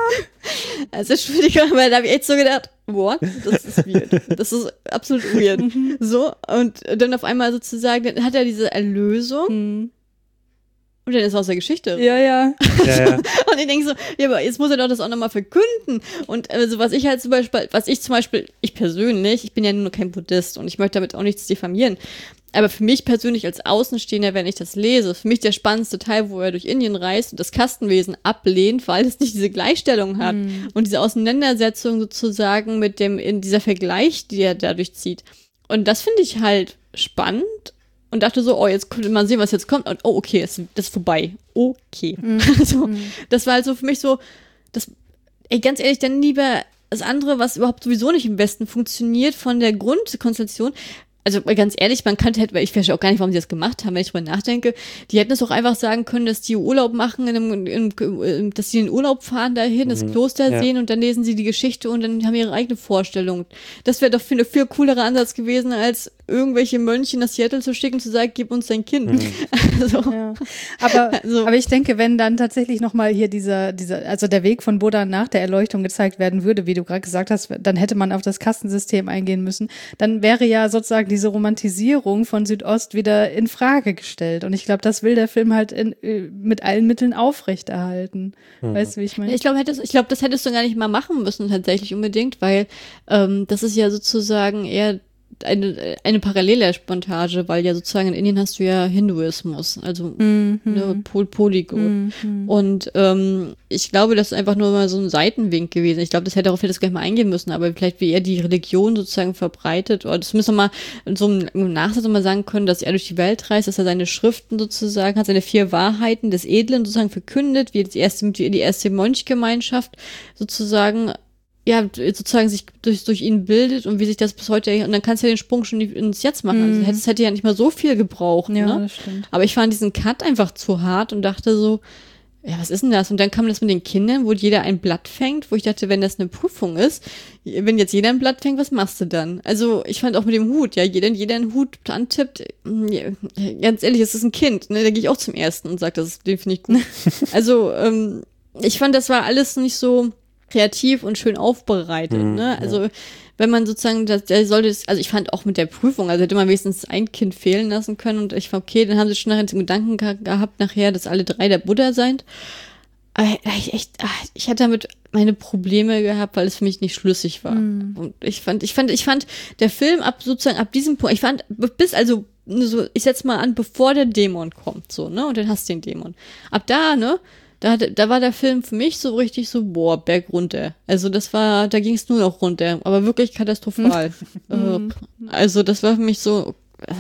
Also Entschuldigung, aber da habe ich echt so gedacht, what? Das ist weird. Das ist absolut weird. Mhm. So, und dann auf einmal sozusagen, dann hat er diese Erlösung mhm. und dann ist er aus der Geschichte. Ja, ja. ja, ja. Und ich denke so, ja, aber jetzt muss er doch das auch nochmal verkünden. Und also was ich halt zum Beispiel, was ich zum Beispiel, ich persönlich, ich bin ja nur kein Buddhist und ich möchte damit auch nichts diffamieren. Aber für mich persönlich als Außenstehender, wenn ich das lese, für mich der spannendste Teil, wo er durch Indien reist und das Kastenwesen ablehnt, weil es nicht diese Gleichstellung hat mm. und diese Auseinandersetzung sozusagen mit dem, in dieser Vergleich, die er dadurch zieht. Und das finde ich halt spannend und dachte so, oh, jetzt könnte man sehen, was jetzt kommt und oh, okay, das, das ist vorbei. Okay. Mm. so, mm. Das war halt so für mich so, das, ey, ganz ehrlich, dann lieber das andere, was überhaupt sowieso nicht im Besten funktioniert von der Grundkonstellation. Also ganz ehrlich, man könnte halt, weil ich verstehe auch gar nicht, warum sie das gemacht haben, wenn ich drüber nachdenke, die hätten es auch einfach sagen können, dass die Urlaub machen, in einem, in, in, dass sie in den Urlaub fahren dahin, mhm. das Kloster ja. sehen und dann lesen sie die Geschichte und dann haben ihre eigene Vorstellung. Das wäre doch viel, ein viel coolerer Ansatz gewesen, als irgendwelche Mönche nach Seattle zu schicken und zu sagen, gib uns dein Kind. Mhm. Also, ja. aber, also. aber ich denke, wenn dann tatsächlich nochmal hier dieser, dieser, also der Weg von Buddha nach der Erleuchtung gezeigt werden würde, wie du gerade gesagt hast, dann hätte man auf das Kastensystem eingehen müssen, dann wäre ja sozusagen diese Romantisierung von Südost wieder in Frage gestellt. Und ich glaube, das will der Film halt in, mit allen Mitteln aufrechterhalten. Mhm. Weißt du, wie ich meine? Ich glaube, ich glaube, das hättest du gar nicht mal machen müssen, tatsächlich unbedingt, weil ähm, das ist ja sozusagen eher eine, eine Parallelmontage, weil ja sozusagen in Indien hast du ja Hinduismus, also mhm. ne, Pol Polygon. Mhm. Und ähm, ich glaube, das ist einfach nur mal so ein Seitenwink gewesen. Ich glaube, das hätte darauf hätte das gleich mal eingehen müssen, aber vielleicht wie er die Religion sozusagen verbreitet, oder das müssen wir mal in so einem Nachsatz mal sagen können, dass er durch die Welt reist, dass er seine Schriften sozusagen hat, seine vier Wahrheiten des Edlen sozusagen verkündet, wie die erste, die erste Mönchgemeinschaft sozusagen ja, sozusagen sich durch, durch ihn bildet und wie sich das bis heute, und dann kannst du ja den Sprung schon ins Jetzt machen. Mhm. Also das hätte ja nicht mal so viel gebraucht, ja, ne? Das stimmt. Aber ich fand diesen Cut einfach zu hart und dachte so, ja, was ist denn das? Und dann kam das mit den Kindern, wo jeder ein Blatt fängt, wo ich dachte, wenn das eine Prüfung ist, wenn jetzt jeder ein Blatt fängt, was machst du dann? Also ich fand auch mit dem Hut, ja, jeder, jeder einen Hut antippt, ja, ganz ehrlich, es ist ein Kind, ne? Da gehe ich auch zum Ersten und sage, das den finde ich gut. Also ähm, ich fand, das war alles nicht so kreativ und schön aufbereitet, mhm, ne? Also, ja. Wenn man sozusagen, das, der sollte es, also ich fand auch mit der Prüfung, also hätte man wenigstens ein Kind fehlen lassen können und ich fand, okay, dann haben sie schon nachher den Gedanken ge- gehabt, nachher, dass alle drei der Buddha sind. Aber ich echt, ich hatte damit meine Probleme gehabt, weil es für mich nicht schlüssig war. Mhm. Und ich fand, ich fand, ich fand, der Film ab sozusagen, ab diesem Punkt, ich fand, bis also, so, ich setz mal an, bevor der Dämon kommt, so, ne, und dann hast du den Dämon. Ab da, ne, Da, da war der Film für mich so richtig so, boah, Berg runter. Also das war, da ging es nur noch runter, aber wirklich katastrophal. äh, also das war für mich so, äh,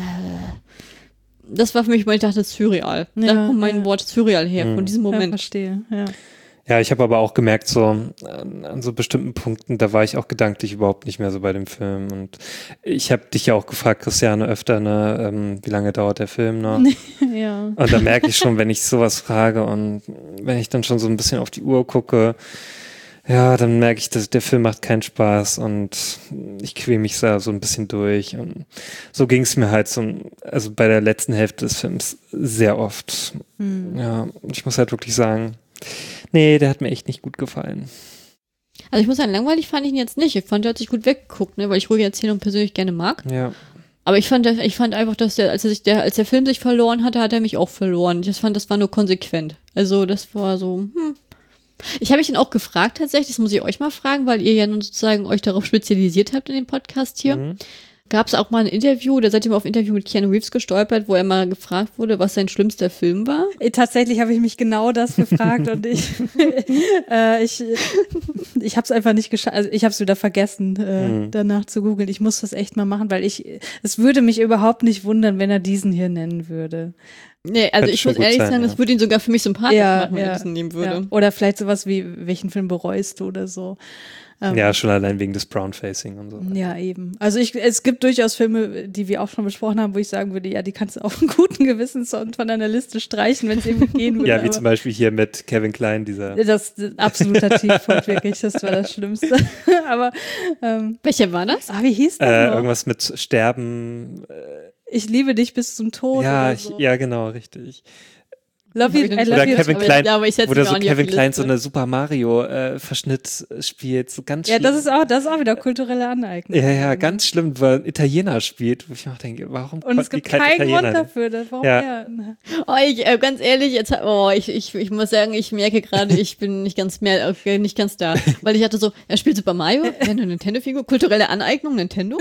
das war für mich, weil ich dachte, surreal. Ja, da kommt mein ja. Wort surreal her, mhm. von diesem Moment. Ja, verstehe, ja. Ja, ich habe aber auch gemerkt, so an, an so bestimmten Punkten, da war ich auch gedanklich überhaupt nicht mehr so bei dem Film. Und ich habe dich ja auch gefragt, Christiane, öfter, ne, ähm, wie lange dauert der Film noch? Ja. Und da merke ich schon, wenn ich sowas frage und wenn ich dann schon so ein bisschen auf die Uhr gucke, ja, dann merke ich, dass der Film macht keinen Spaß und ich quäle mich da so ein bisschen durch. Und so ging es mir halt so, also bei der letzten Hälfte des Films sehr oft. Hm. Ja, ich muss halt wirklich sagen, nee, der hat mir echt nicht gut gefallen. Also ich muss sagen, langweilig fand ich ihn jetzt nicht. Ich fand, der hat sich gut weggeguckt, ne, weil ich ruhige Erzählungen persönlich gerne mag. Ja. Aber ich fand, ich fand einfach, dass der, als er sich der, als der Film sich verloren hatte, hat er mich auch verloren. Ich fand, das war nur konsequent. Also das war so, hm. Ich habe mich ihn auch gefragt tatsächlich, das muss ich euch mal fragen, weil ihr ja nun sozusagen euch darauf spezialisiert habt in dem Podcast hier. Mhm. Gab es auch mal ein Interview, da seid ihr mal auf ein Interview mit Keanu Reeves gestolpert, wo er mal gefragt wurde, was sein schlimmster Film war? Tatsächlich habe ich mich genau das gefragt und ich äh, ich, ich habe es einfach nicht geschafft, also ich habe es wieder vergessen, äh, mhm. danach zu googeln. Ich muss das echt mal machen, weil ich, es würde mich überhaupt nicht wundern, wenn er diesen hier nennen würde. Nee, also Könnte ich muss ehrlich sein, sagen, ja. das würde ihn sogar für mich sympathisch ja, machen, wenn ja, er diesen nehmen würde. Ja. Oder vielleicht sowas wie, welchen Film bereust du oder so. Ähm, Ja, schon allein wegen des Brown-Facing und so. Ja, eben. Also ich, es gibt durchaus Filme, die wir auch schon besprochen haben, wo ich sagen würde, ja, die kannst du auf einen guten Gewissens von deiner Liste streichen, wenn es eben gehen würde. Ja, wie zum Beispiel hier mit Kevin Kline, dieser. Das ist absoluter Tiefpunkt, wirklich. Das war das Schlimmste. Aber ähm, Welcher war das? ah, wie hieß das Äh, noch? irgendwas mit Sterben. Äh, Ich liebe dich bis zum Tod. ja, oder ich, so. ja, genau, richtig. Love you, Hab ich I nicht love Oder you. Kevin aber- Klein, ja, aber ich setze oder mir so auch nicht auf Kevin die Klein Liste. so eine Super Mario äh, Verschnitt spielt, so ganz Ja, schlimm. das ist auch, das ist auch wieder kulturelle Aneignung. Ja, ja, ganz schlimm, weil ein Italiener spielt, wo ich auch denke, warum Und es konnten die gibt kein keinen Italiener Grund nehmen? dafür. Das warum Ja. er- Oh, ich, äh, ganz ehrlich, jetzt, oh, ich, ich, ich muss sagen, ich merke gerade, ich bin nicht ganz mehr, okay, nicht ganz da. Weil ich hatte so, er spielt Super Mario, ja, eine Nintendo-Figur, kulturelle Aneignung, Nintendo.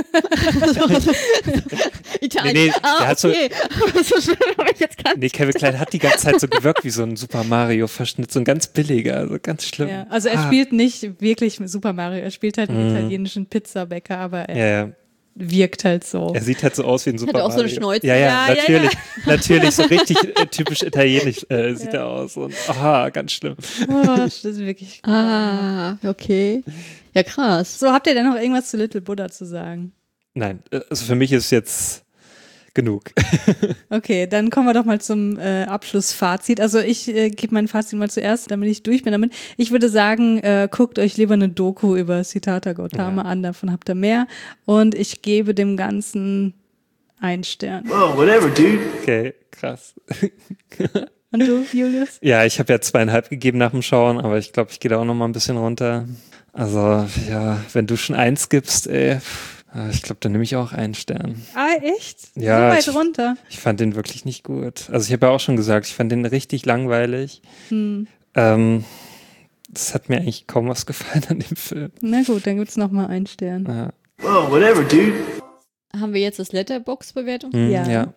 Italien. Nee, nee, ah, der hat so- okay. So schlimm habe ich jetzt gar Nee, Kevin Klein hat die ganze Zeit so gewirkt wie so ein Super Mario-Verschnitt, so ein ganz billiger, also ganz schlimm. Ja, also er Ah. spielt nicht wirklich Super Mario, er spielt halt einen italienischen Pizzabäcker, aber er Ja, ja. wirkt halt so. Er sieht halt so aus wie ein Super auch so eine Mario. Schnäuze. Ja, ja, Ja, ja, natürlich. Natürlich, so richtig äh, typisch italienisch äh, sieht er aus. Und, aha, ganz schlimm. Oh, das ist wirklich. Ah, okay. Ja, krass. So, habt ihr denn noch irgendwas zu Little Buddha zu sagen? Nein, äh, also für mich ist jetzt genug. Okay, dann kommen wir doch mal zum äh, Abschlussfazit. Also ich äh, gebe mein Fazit mal zuerst, damit ich durch bin damit. Ich würde sagen, äh, guckt euch lieber eine Doku über Siddhartha Gautama Ja. an, davon habt ihr mehr. Und ich gebe dem Ganzen einen Stern. Oh, whatever, dude. Okay, krass. Und du, Julius? Ja, ich habe ja zweieinhalb gegeben nach dem Schauen, aber ich glaube, ich gehe da auch noch mal ein bisschen runter. Also, ja, wenn du schon eins gibst, ey, ich glaube, dann nehme ich auch einen Stern. Ah, echt? Ja, so weit ich- runter? Ich fand den wirklich nicht gut. Also ich habe ja auch schon gesagt, ich fand den richtig langweilig. Hm. Ähm, das hat mir eigentlich kaum was gefallen an dem Film. Na gut, dann gibt's noch mal einen Stern. Ja. Oh, whatever, dude. Haben wir jetzt das Letterbox-Bewertung? Hm, Ja. ja.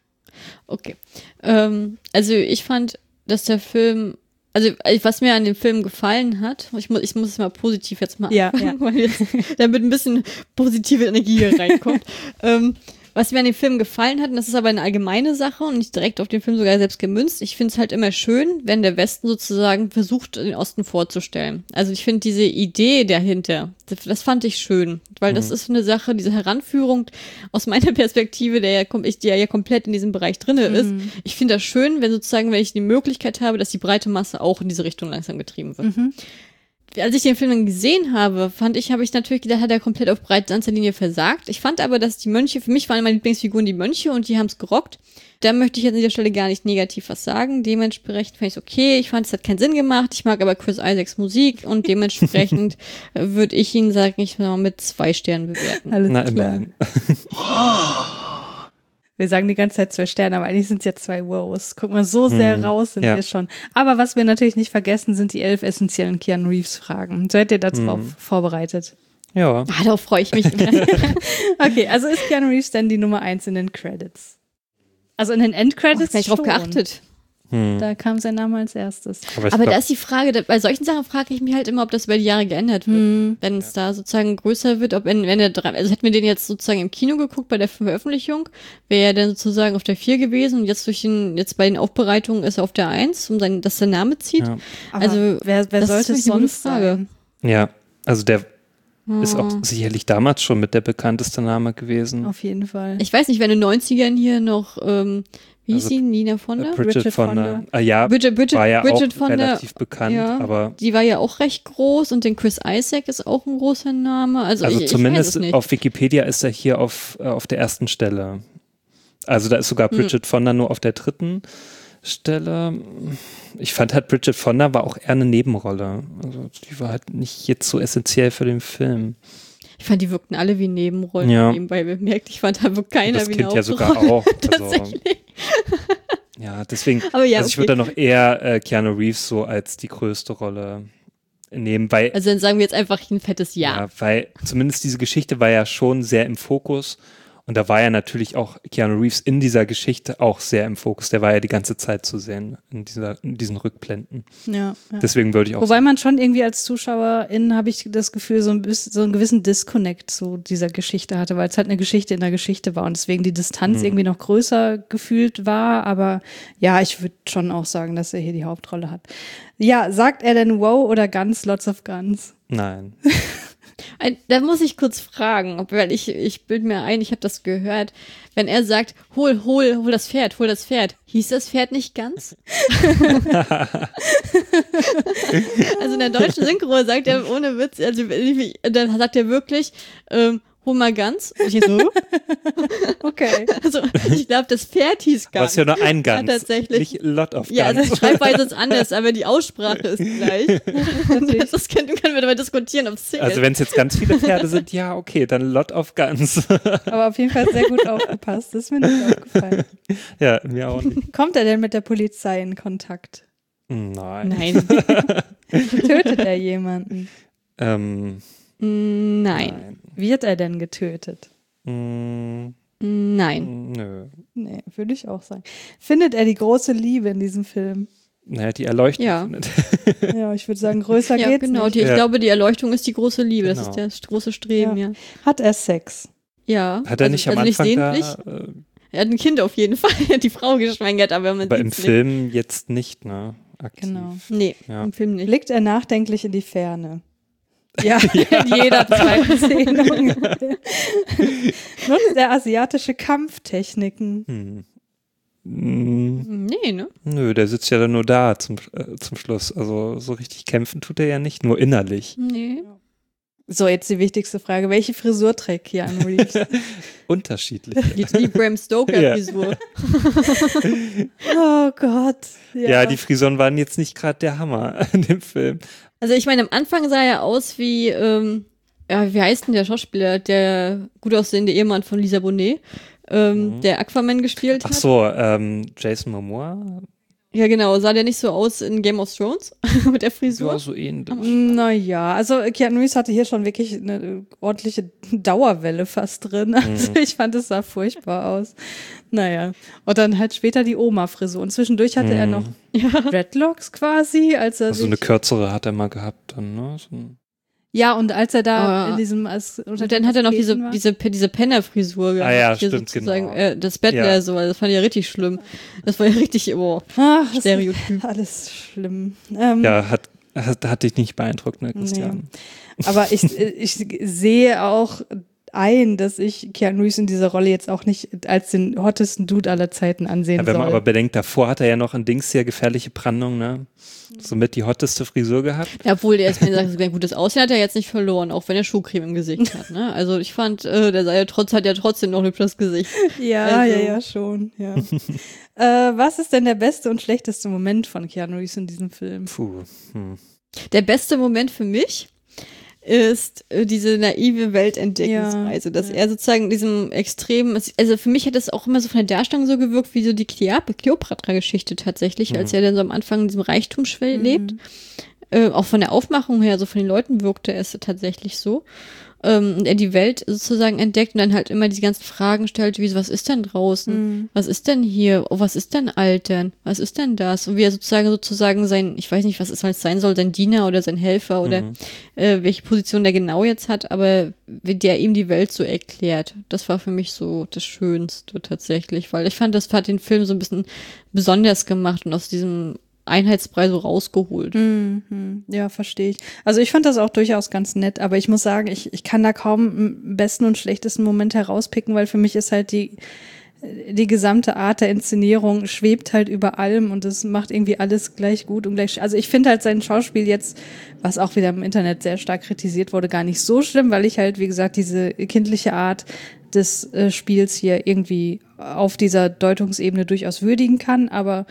Okay. Ähm, also ich fand, dass der Film, also äh, was mir an dem Film gefallen hat, ich muss, ich muss es mal positiv jetzt mal Ja, anfangen, weil jetzt damit ein bisschen positive Energie hier reinkommt. ähm, was mir an dem Film gefallen hat, und das ist aber eine allgemeine Sache und nicht direkt auf den Film sogar selbst gemünzt, ich finde es halt immer schön, wenn der Westen sozusagen versucht, den Osten vorzustellen. Also ich finde diese Idee dahinter, das, das fand ich schön, weil das ist so eine Sache, diese Heranführung aus meiner Perspektive, der ja, kom- ich, die ja komplett in diesem Bereich drinne ist. Ich finde das schön, wenn sozusagen, wenn ich die Möglichkeit habe, dass die breite Masse auch in diese Richtung langsam getrieben wird. Als ich den Film dann gesehen habe, fand ich, habe ich natürlich gedacht, hat er komplett auf breite Linie versagt. Ich fand aber, dass die Mönche, für mich waren meine Lieblingsfiguren die Mönche und die haben es gerockt. Da möchte ich jetzt an dieser Stelle gar nicht negativ was sagen. Dementsprechend fand ich es okay. Ich fand, es hat keinen Sinn gemacht. Ich mag aber Chris Isaacs Musik und dementsprechend würde ich ihn, sagen, ich mal mit zwei Sternen bewerten. Alles Na, klar. immerhin. Wir sagen die ganze Zeit zwei Sterne, aber eigentlich sind es ja zwei Wows. Guck mal, so sehr raus sind Ja. wir schon. Aber was wir natürlich nicht vergessen, sind die elf essentiellen Keanu Reeves-Fragen. Seid ihr darauf vorbereitet? Ja. Ah, darauf freue ich mich. Okay, also ist Keanu Reeves denn die Nummer eins in den Credits? Also in den Endcredits Habe ich drauf schon. geachtet. Hm. Da kam sein Name als erstes. Aber, ich Aber glaub, da ist die Frage, da, bei solchen Sachen frage ich mich halt immer, ob das über die Jahre geändert wird. Hm. Wenn es da sozusagen größer wird, ob wenn, wenn er drei, also hätten wir den jetzt sozusagen im Kino geguckt bei der Veröffentlichung, wäre er dann sozusagen auf der vier gewesen und jetzt durch den, jetzt bei den Aufbereitungen ist er auf der eins, um sein, dass der Name zieht. Ja. Aber Also, wer, wer das sollte ist es eine gute sonst Frage. sein? ja, also der ist Oh. auch sicherlich damals schon mit der bekannteste Name gewesen. Auf jeden Fall. Ich weiß nicht, wenn in den neunzigern hier noch, ähm, wie hieß Also, sie, Nina Fonda? Äh, Bridget, Bridget Fonda. Fonda. Ah, ja, Bridget, Bridget, war ja Bridget auch Fonda, relativ bekannt, ja, aber die war ja auch recht groß und den Chris Isaac ist auch ein großer Name. Also, also ich, zumindest ich weiß es nicht. auf Wikipedia ist er hier auf, äh, auf der ersten Stelle. Also da ist sogar Bridget Fonda nur auf der dritten Stelle. Ich fand halt, Bridget Fonda war auch eher eine Nebenrolle. Also die war halt nicht jetzt so essentiell für den Film. Ich fand, die wirkten alle wie Nebenrollen, Ja. nebenbei bemerkt. Ich fand, da wirkt keiner das wie Kind eine ja sogar Hauptrolle. auch. Also, Tatsächlich. ja, deswegen, Aber ja, also ich okay. würde da noch eher äh, Keanu Reeves so als die größte Rolle nehmen, weil Also dann sagen wir jetzt einfach ein fettes Ja. Ja, weil zumindest diese Geschichte war ja schon sehr im Fokus und da war ja natürlich auch Keanu Reeves in dieser Geschichte auch sehr im Fokus. Der war ja die ganze Zeit zu sehen in, dieser, in diesen Rückblenden. Ja, ja. Deswegen würde ich auch Wobei sagen, man schon irgendwie als Zuschauerin, habe ich das Gefühl, so ein bisschen, so einen gewissen Disconnect zu dieser Geschichte hatte, weil es halt eine Geschichte in der Geschichte war und deswegen die Distanz Mhm. irgendwie noch größer gefühlt war. Aber ja, ich würde schon auch sagen, dass er hier die Hauptrolle hat. Ja, sagt er denn wow oder Guns, lots of Guns? nein. Ein, da muss ich kurz fragen, ob, weil ich, ich bilde mir ein, ich habe das gehört, wenn er sagt, hol, hol, hol das Pferd, hol das Pferd, hieß das Pferd nicht ganz? Also in der deutschen Synchro sagt er ohne Witz, also dann sagt er wirklich, ähm, hol mal Gans. Und ich so, Okay. also ich glaube, das Pferd hieß Gans. Was ja nur ein Gans, Ja, tatsächlich. nicht Lot of Gans. Ja, also die Schreibweise ist anders, aber die Aussprache ist gleich. Das, das können, können wir darüber diskutieren, ob es zählt. Also wenn es jetzt ganz viele Pferde sind, ja, okay, dann Lot of Gans. Aber auf jeden Fall sehr gut aufgepasst. Das ist mir nicht aufgefallen. Ja, mir auch nicht. Kommt er denn mit der Polizei in Kontakt? Nein. Nein. Tötet er jemanden? Ähm, Nein. nein. Wird er denn getötet? Mm, Nein. nö. Nee, würde ich auch sagen. Findet er die große Liebe in diesem Film? Naja, die Erleuchtung. Ja. findet- Ja, ich würde sagen, größer Ja, geht's genau. nicht. Die, ich Ja. glaube, die Erleuchtung ist die große Liebe. Genau. Das ist das große Streben, ja. Hat er Sex? Ja. Hat er also, nicht am also Anfang nicht da, sehnlich. äh, Er hat ein Kind auf jeden Fall. Er hat die Frau geschwängert, aber man aber im sieht's Film jetzt nicht, ne? Aktiv. Genau. nicht. Nee, Ja. im Film nicht. Blickt er nachdenklich in die Ferne? Ja, in jeder zweiten Szene. ungefähr. Nutzt er asiatische Kampftechniken? Hm. Mm, Nee, ne? Nö, der sitzt ja dann nur da zum, äh, zum Schluss. Also so richtig kämpfen tut er ja nicht, nur innerlich. Nee. So, jetzt die wichtigste Frage. Welche Frisur trägt Keanu Reeves? Unterschiedlich. Die, die Bram Stoker-Frisur. Oh Gott. Ja, die Frisuren waren jetzt nicht gerade der Hammer in dem Film. Also ich meine, am Anfang sah er aus wie, ähm, ja, wie heißt denn der Schauspieler, der gut aussehende Ehemann von Lisa Bonet, ähm, Mhm. der Aquaman gespielt Ach hat. so, ähm, Jason Momoa? Ja, genau. Sah der nicht so aus in Game of Thrones mit der Frisur? Ja, so ähnlich. Naja, also Keanu Reeves hatte hier schon wirklich eine ordentliche Dauerwelle fast drin. Also ich fand, es sah furchtbar aus. Naja. Und dann halt später die Oma-Frisur. Und zwischendurch hatte er noch Dreadlocks quasi, als er Also sich, eine kürzere hat er mal gehabt dann, ne? So ein ja, und als er da Oh, in diesem als Und dann hat er noch diese, war. diese, diese Penner-Frisur gehabt. Ah ja, hier stimmt, sozusagen, genau. Äh, das Bettler Ja. so, also das fand ich ja richtig schlimm. Das war ja richtig, oh, Ach, das Stereotyp. ist alles schlimm. Ähm, Ja, hat, hat, hat dich nicht beeindruckt, ne, Christian? Aber ich, ich sehe auch ein, dass ich Keanu Reeves in dieser Rolle jetzt auch nicht als den hottesten Dude aller Zeiten ansehen Ja, wenn man soll. aber bedenkt, davor hat er ja noch ein Dings hier gefährliche Brandung, ne? Somit die hotteste Frisur gehabt. Ja, obwohl der jetzt, wenn er sagt, ein gutes Aussehen hat er jetzt nicht verloren, auch wenn er Schuhcreme im Gesicht hat, ne? Also ich fand, äh, der sei ja trotz, hat ja trotzdem noch ein hübsches Gesicht. Ja, Also- ja, ja, schon. Ja. äh, was ist denn der beste und schlechteste Moment von Keanu Reeves in diesem Film? Puh. Hm. Der beste Moment für mich ist äh, diese naive Weltentdeckungsreise, Ja, dass ja. er sozusagen diesem extremen, also für mich hat es auch immer so von der Darstellung so gewirkt, wie so die Cleop- Kleopatra-Geschichte tatsächlich, Mhm. als er dann so am Anfang in diesem Reichtum schwe- lebt. Äh, auch von der Aufmachung her, so von den Leuten wirkte es tatsächlich so. Ähm, und er die Welt sozusagen entdeckt und dann halt immer diese ganzen Fragen stellt, wie, was ist denn draußen? Mhm. Was ist denn hier? Oh, was ist denn Altern? Was ist denn das? Und wie er sozusagen sozusagen sein, ich weiß nicht, was es halt sein soll, sein Diener oder sein Helfer oder Mhm. äh, welche Position der genau jetzt hat, aber wie der ihm die Welt so erklärt. Das war für mich so das Schönste tatsächlich, weil ich fand, das hat den Film so ein bisschen besonders gemacht und aus diesem Einheitsbrei so rausgeholt. Mhm. Ja, verstehe ich. Also ich fand das auch durchaus ganz nett, aber ich muss sagen, ich, ich kann da kaum einen besten und schlechtesten Moment herauspicken, weil für mich ist halt die, die gesamte Art der Inszenierung schwebt halt über allem und es macht irgendwie alles gleich gut und gleich. Also ich finde halt sein Schauspiel jetzt, was auch wieder im Internet sehr stark kritisiert wurde, gar nicht so schlimm, weil ich halt, wie gesagt, diese kindliche Art des äh, Spiels hier irgendwie auf dieser Deutungsebene durchaus würdigen kann, aber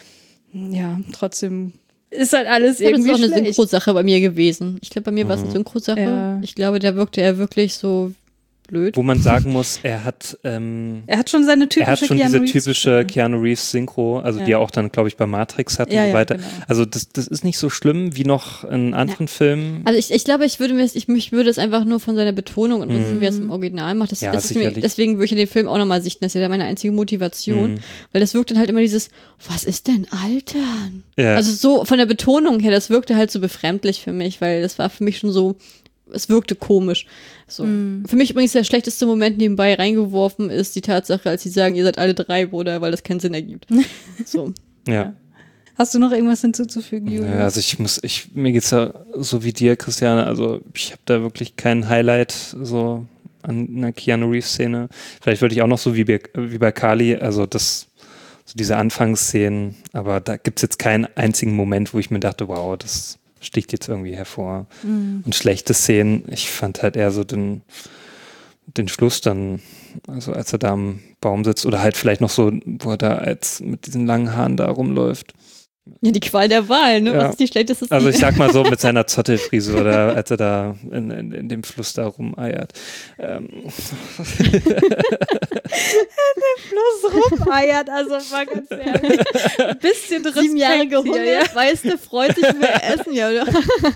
ja, trotzdem ist halt alles Ich glaube, das irgendwie ist auch eine schlecht. Synchrosache bei mir gewesen. Ich glaube, bei mir war es eine Synchrosache. Ja. Ich glaube, da wirkte er wirklich so blöd. Wo man sagen muss, er hat, ähm, Er hat schon seine typische er hat schon Keanu diese Reeves typische Stimme. Keanu Reeves Synchro, also die Ja. er auch dann, glaube ich, bei Matrix hat Ja, und so ja, weiter. genau. Also das, das ist nicht so schlimm wie noch in anderen Filmen. Also ich, ich glaube, ich würde mir, ich mich würde es einfach nur von seiner Betonung und wissen, wie er es im Original macht. Das, Ja, das ist mir, sicherlich. deswegen würde ich den Film auch nochmal sichten. Das ist ja meine einzige Motivation. Mhm. Weil das wirkt dann halt immer dieses, was ist denn Altern? Ja. Also so von der Betonung her, das wirkte halt so befremdlich für mich, weil das war für mich schon so, es wirkte komisch. So. Für mich übrigens der schlechteste Moment nebenbei reingeworfen ist die Tatsache, als sie sagen, ihr seid alle drei, Bruder, weil das keinen Sinn ergibt. So. ja. Hast du noch irgendwas hinzuzufügen, Julius? Ja, also ich muss, ich, mir geht's ja so wie dir, Christiane, also ich habe da wirklich kein Highlight so an einer Keanu Reeves-Szene. Vielleicht würde ich auch noch so wie bei, wie bei Kali, also das, so diese Anfangsszenen, aber da gibt's jetzt keinen einzigen Moment, wo ich mir dachte, wow, das sticht jetzt irgendwie hervor. Mhm. Und schlechte Szenen, ich fand halt eher so den, den Schluss dann, also als er da am Baum sitzt oder halt vielleicht noch so, wo er da als mit diesen langen Haaren da rumläuft. Ja, die Qual der Wahl, ne? Ja. Was ist die schlechteste Szene? Also ich sag mal so mit seiner Zottelfrisur oder als er da in, in, in dem Fluss da rumeiert. Ähm. In dem Fluss rumeiert, also mal ganz ehrlich. Ein bisschen Respekt Sieben Jahre hier, gehungert, ja. weißt du, freut sich über Essen, ja, oder?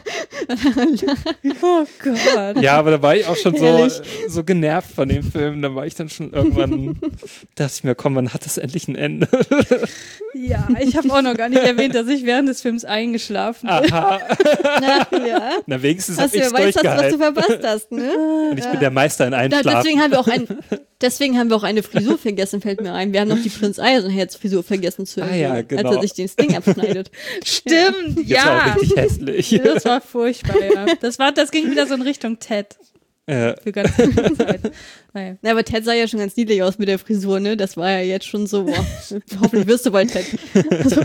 Oh Gott. Ja, aber da war ich auch schon so, Ehrlich? so genervt von dem Film. Da war ich dann schon irgendwann, dachte ich mir, komm, wann hat das endlich ein Ende? Ja, ich habe auch noch gar nicht erwähnt, dass ich während des Films eingeschlafen bin. Aha. Na, ja. Na, wenigstens hab Hast du ich's ja weißt, was, was du durchgehalten. verpasst hast, ne? Und ich bin der Meister in Da, Einschlafen. deswegen haben wir auch ein, deswegen haben wir auch eine Frisur vergessen, fällt mir ein. Wir haben noch die Prinz Eisenherz Frisur vergessen zu Ah erwähnen, ja, genau. als er sich den Sting abschneidet. Stimmt, Jetzt war ja. auch richtig hässlich. Das war furchtbar, ja. Das, war, das ging wieder so in Richtung Ted. Ja. Für ganz kurze Zeit. Naja. Na, aber Ted sah ja schon ganz niedlich aus mit der Frisur, ne? Das war ja jetzt schon so, boah, hoffentlich wirst du bald Ted. Also,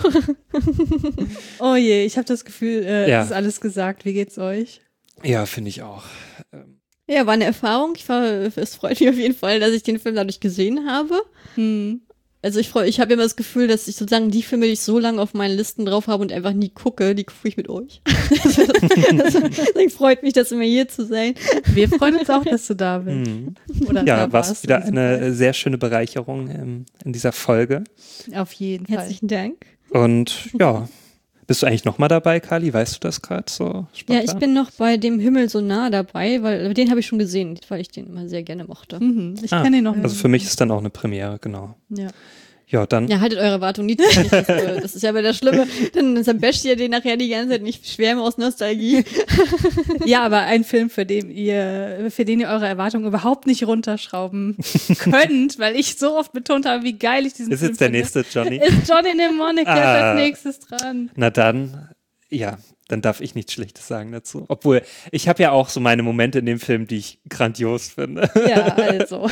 Oh je, ich habe das Gefühl, äh, Ja. es ist alles gesagt. Wie geht's euch? Ja, finde ich auch. Ähm, ja, war eine Erfahrung. Ich war, es freut mich auf jeden Fall, dass ich den Film dadurch gesehen habe. Hm. Also ich freue, ich habe immer das Gefühl, dass ich sozusagen die Filme, die ich so lange auf meinen Listen drauf habe und einfach nie gucke, die gucke ich mit euch. Deswegen freut mich, das immer hier zu sein. Wir freuen uns auch, dass du da bist. Mhm. Oder Ja, da war es warst wieder in diesem eine sehr schöne Bereicherung ähm, in dieser Folge. Fall. Auf jeden Fall. Herzlichen Dank. Und ja, bist du eigentlich nochmal dabei, Kali? Weißt du das gerade so spontan? Ja, ich bin noch bei dem Himmel so nah dabei, weil den habe ich schon gesehen, weil ich den immer sehr gerne mochte. Mhm. Ich Ah, kenne ihn noch Also nicht. für mich ist dann auch eine Premiere, genau. Ja. Ja, dann. Ja, haltet eure Erwartungen niedrig. Das, äh, das ist ja immer das Schlimme. Dann zerbäscht ihr den nachher die ganze Zeit nicht schwärme aus Nostalgie. Ja, aber ein Film, für den ihr, für den ihr eure Erwartungen überhaupt nicht runterschrauben könnt, weil ich so oft betont habe, wie geil ich diesen Ist Film jetzt der finde. nächste Johnny? Ist Johnny Mnemonic Ah. jetzt als nächstes dran? Na dann, ja, dann darf ich nichts Schlechtes sagen dazu. Obwohl, ich habe ja auch so meine Momente in dem Film, die ich grandios finde. Ja, also.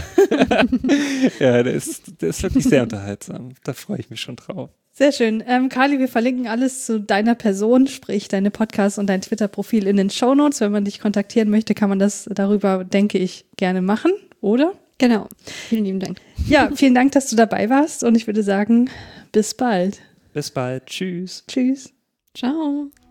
Ja, der ist, der ist wirklich sehr unterhaltsam. Da freue ich mich schon drauf. Sehr schön. Ähm, Kali, wir verlinken alles zu deiner Person, sprich deine Podcasts und dein Twitter-Profil in den Shownotes. Wenn man dich kontaktieren möchte, kann man das darüber, denke ich, gerne machen, oder? Genau. Vielen lieben Dank. Ja, vielen Dank, dass du dabei warst und ich würde sagen, bis bald. Bis bald. Tschüss. Tschüss. Ciao.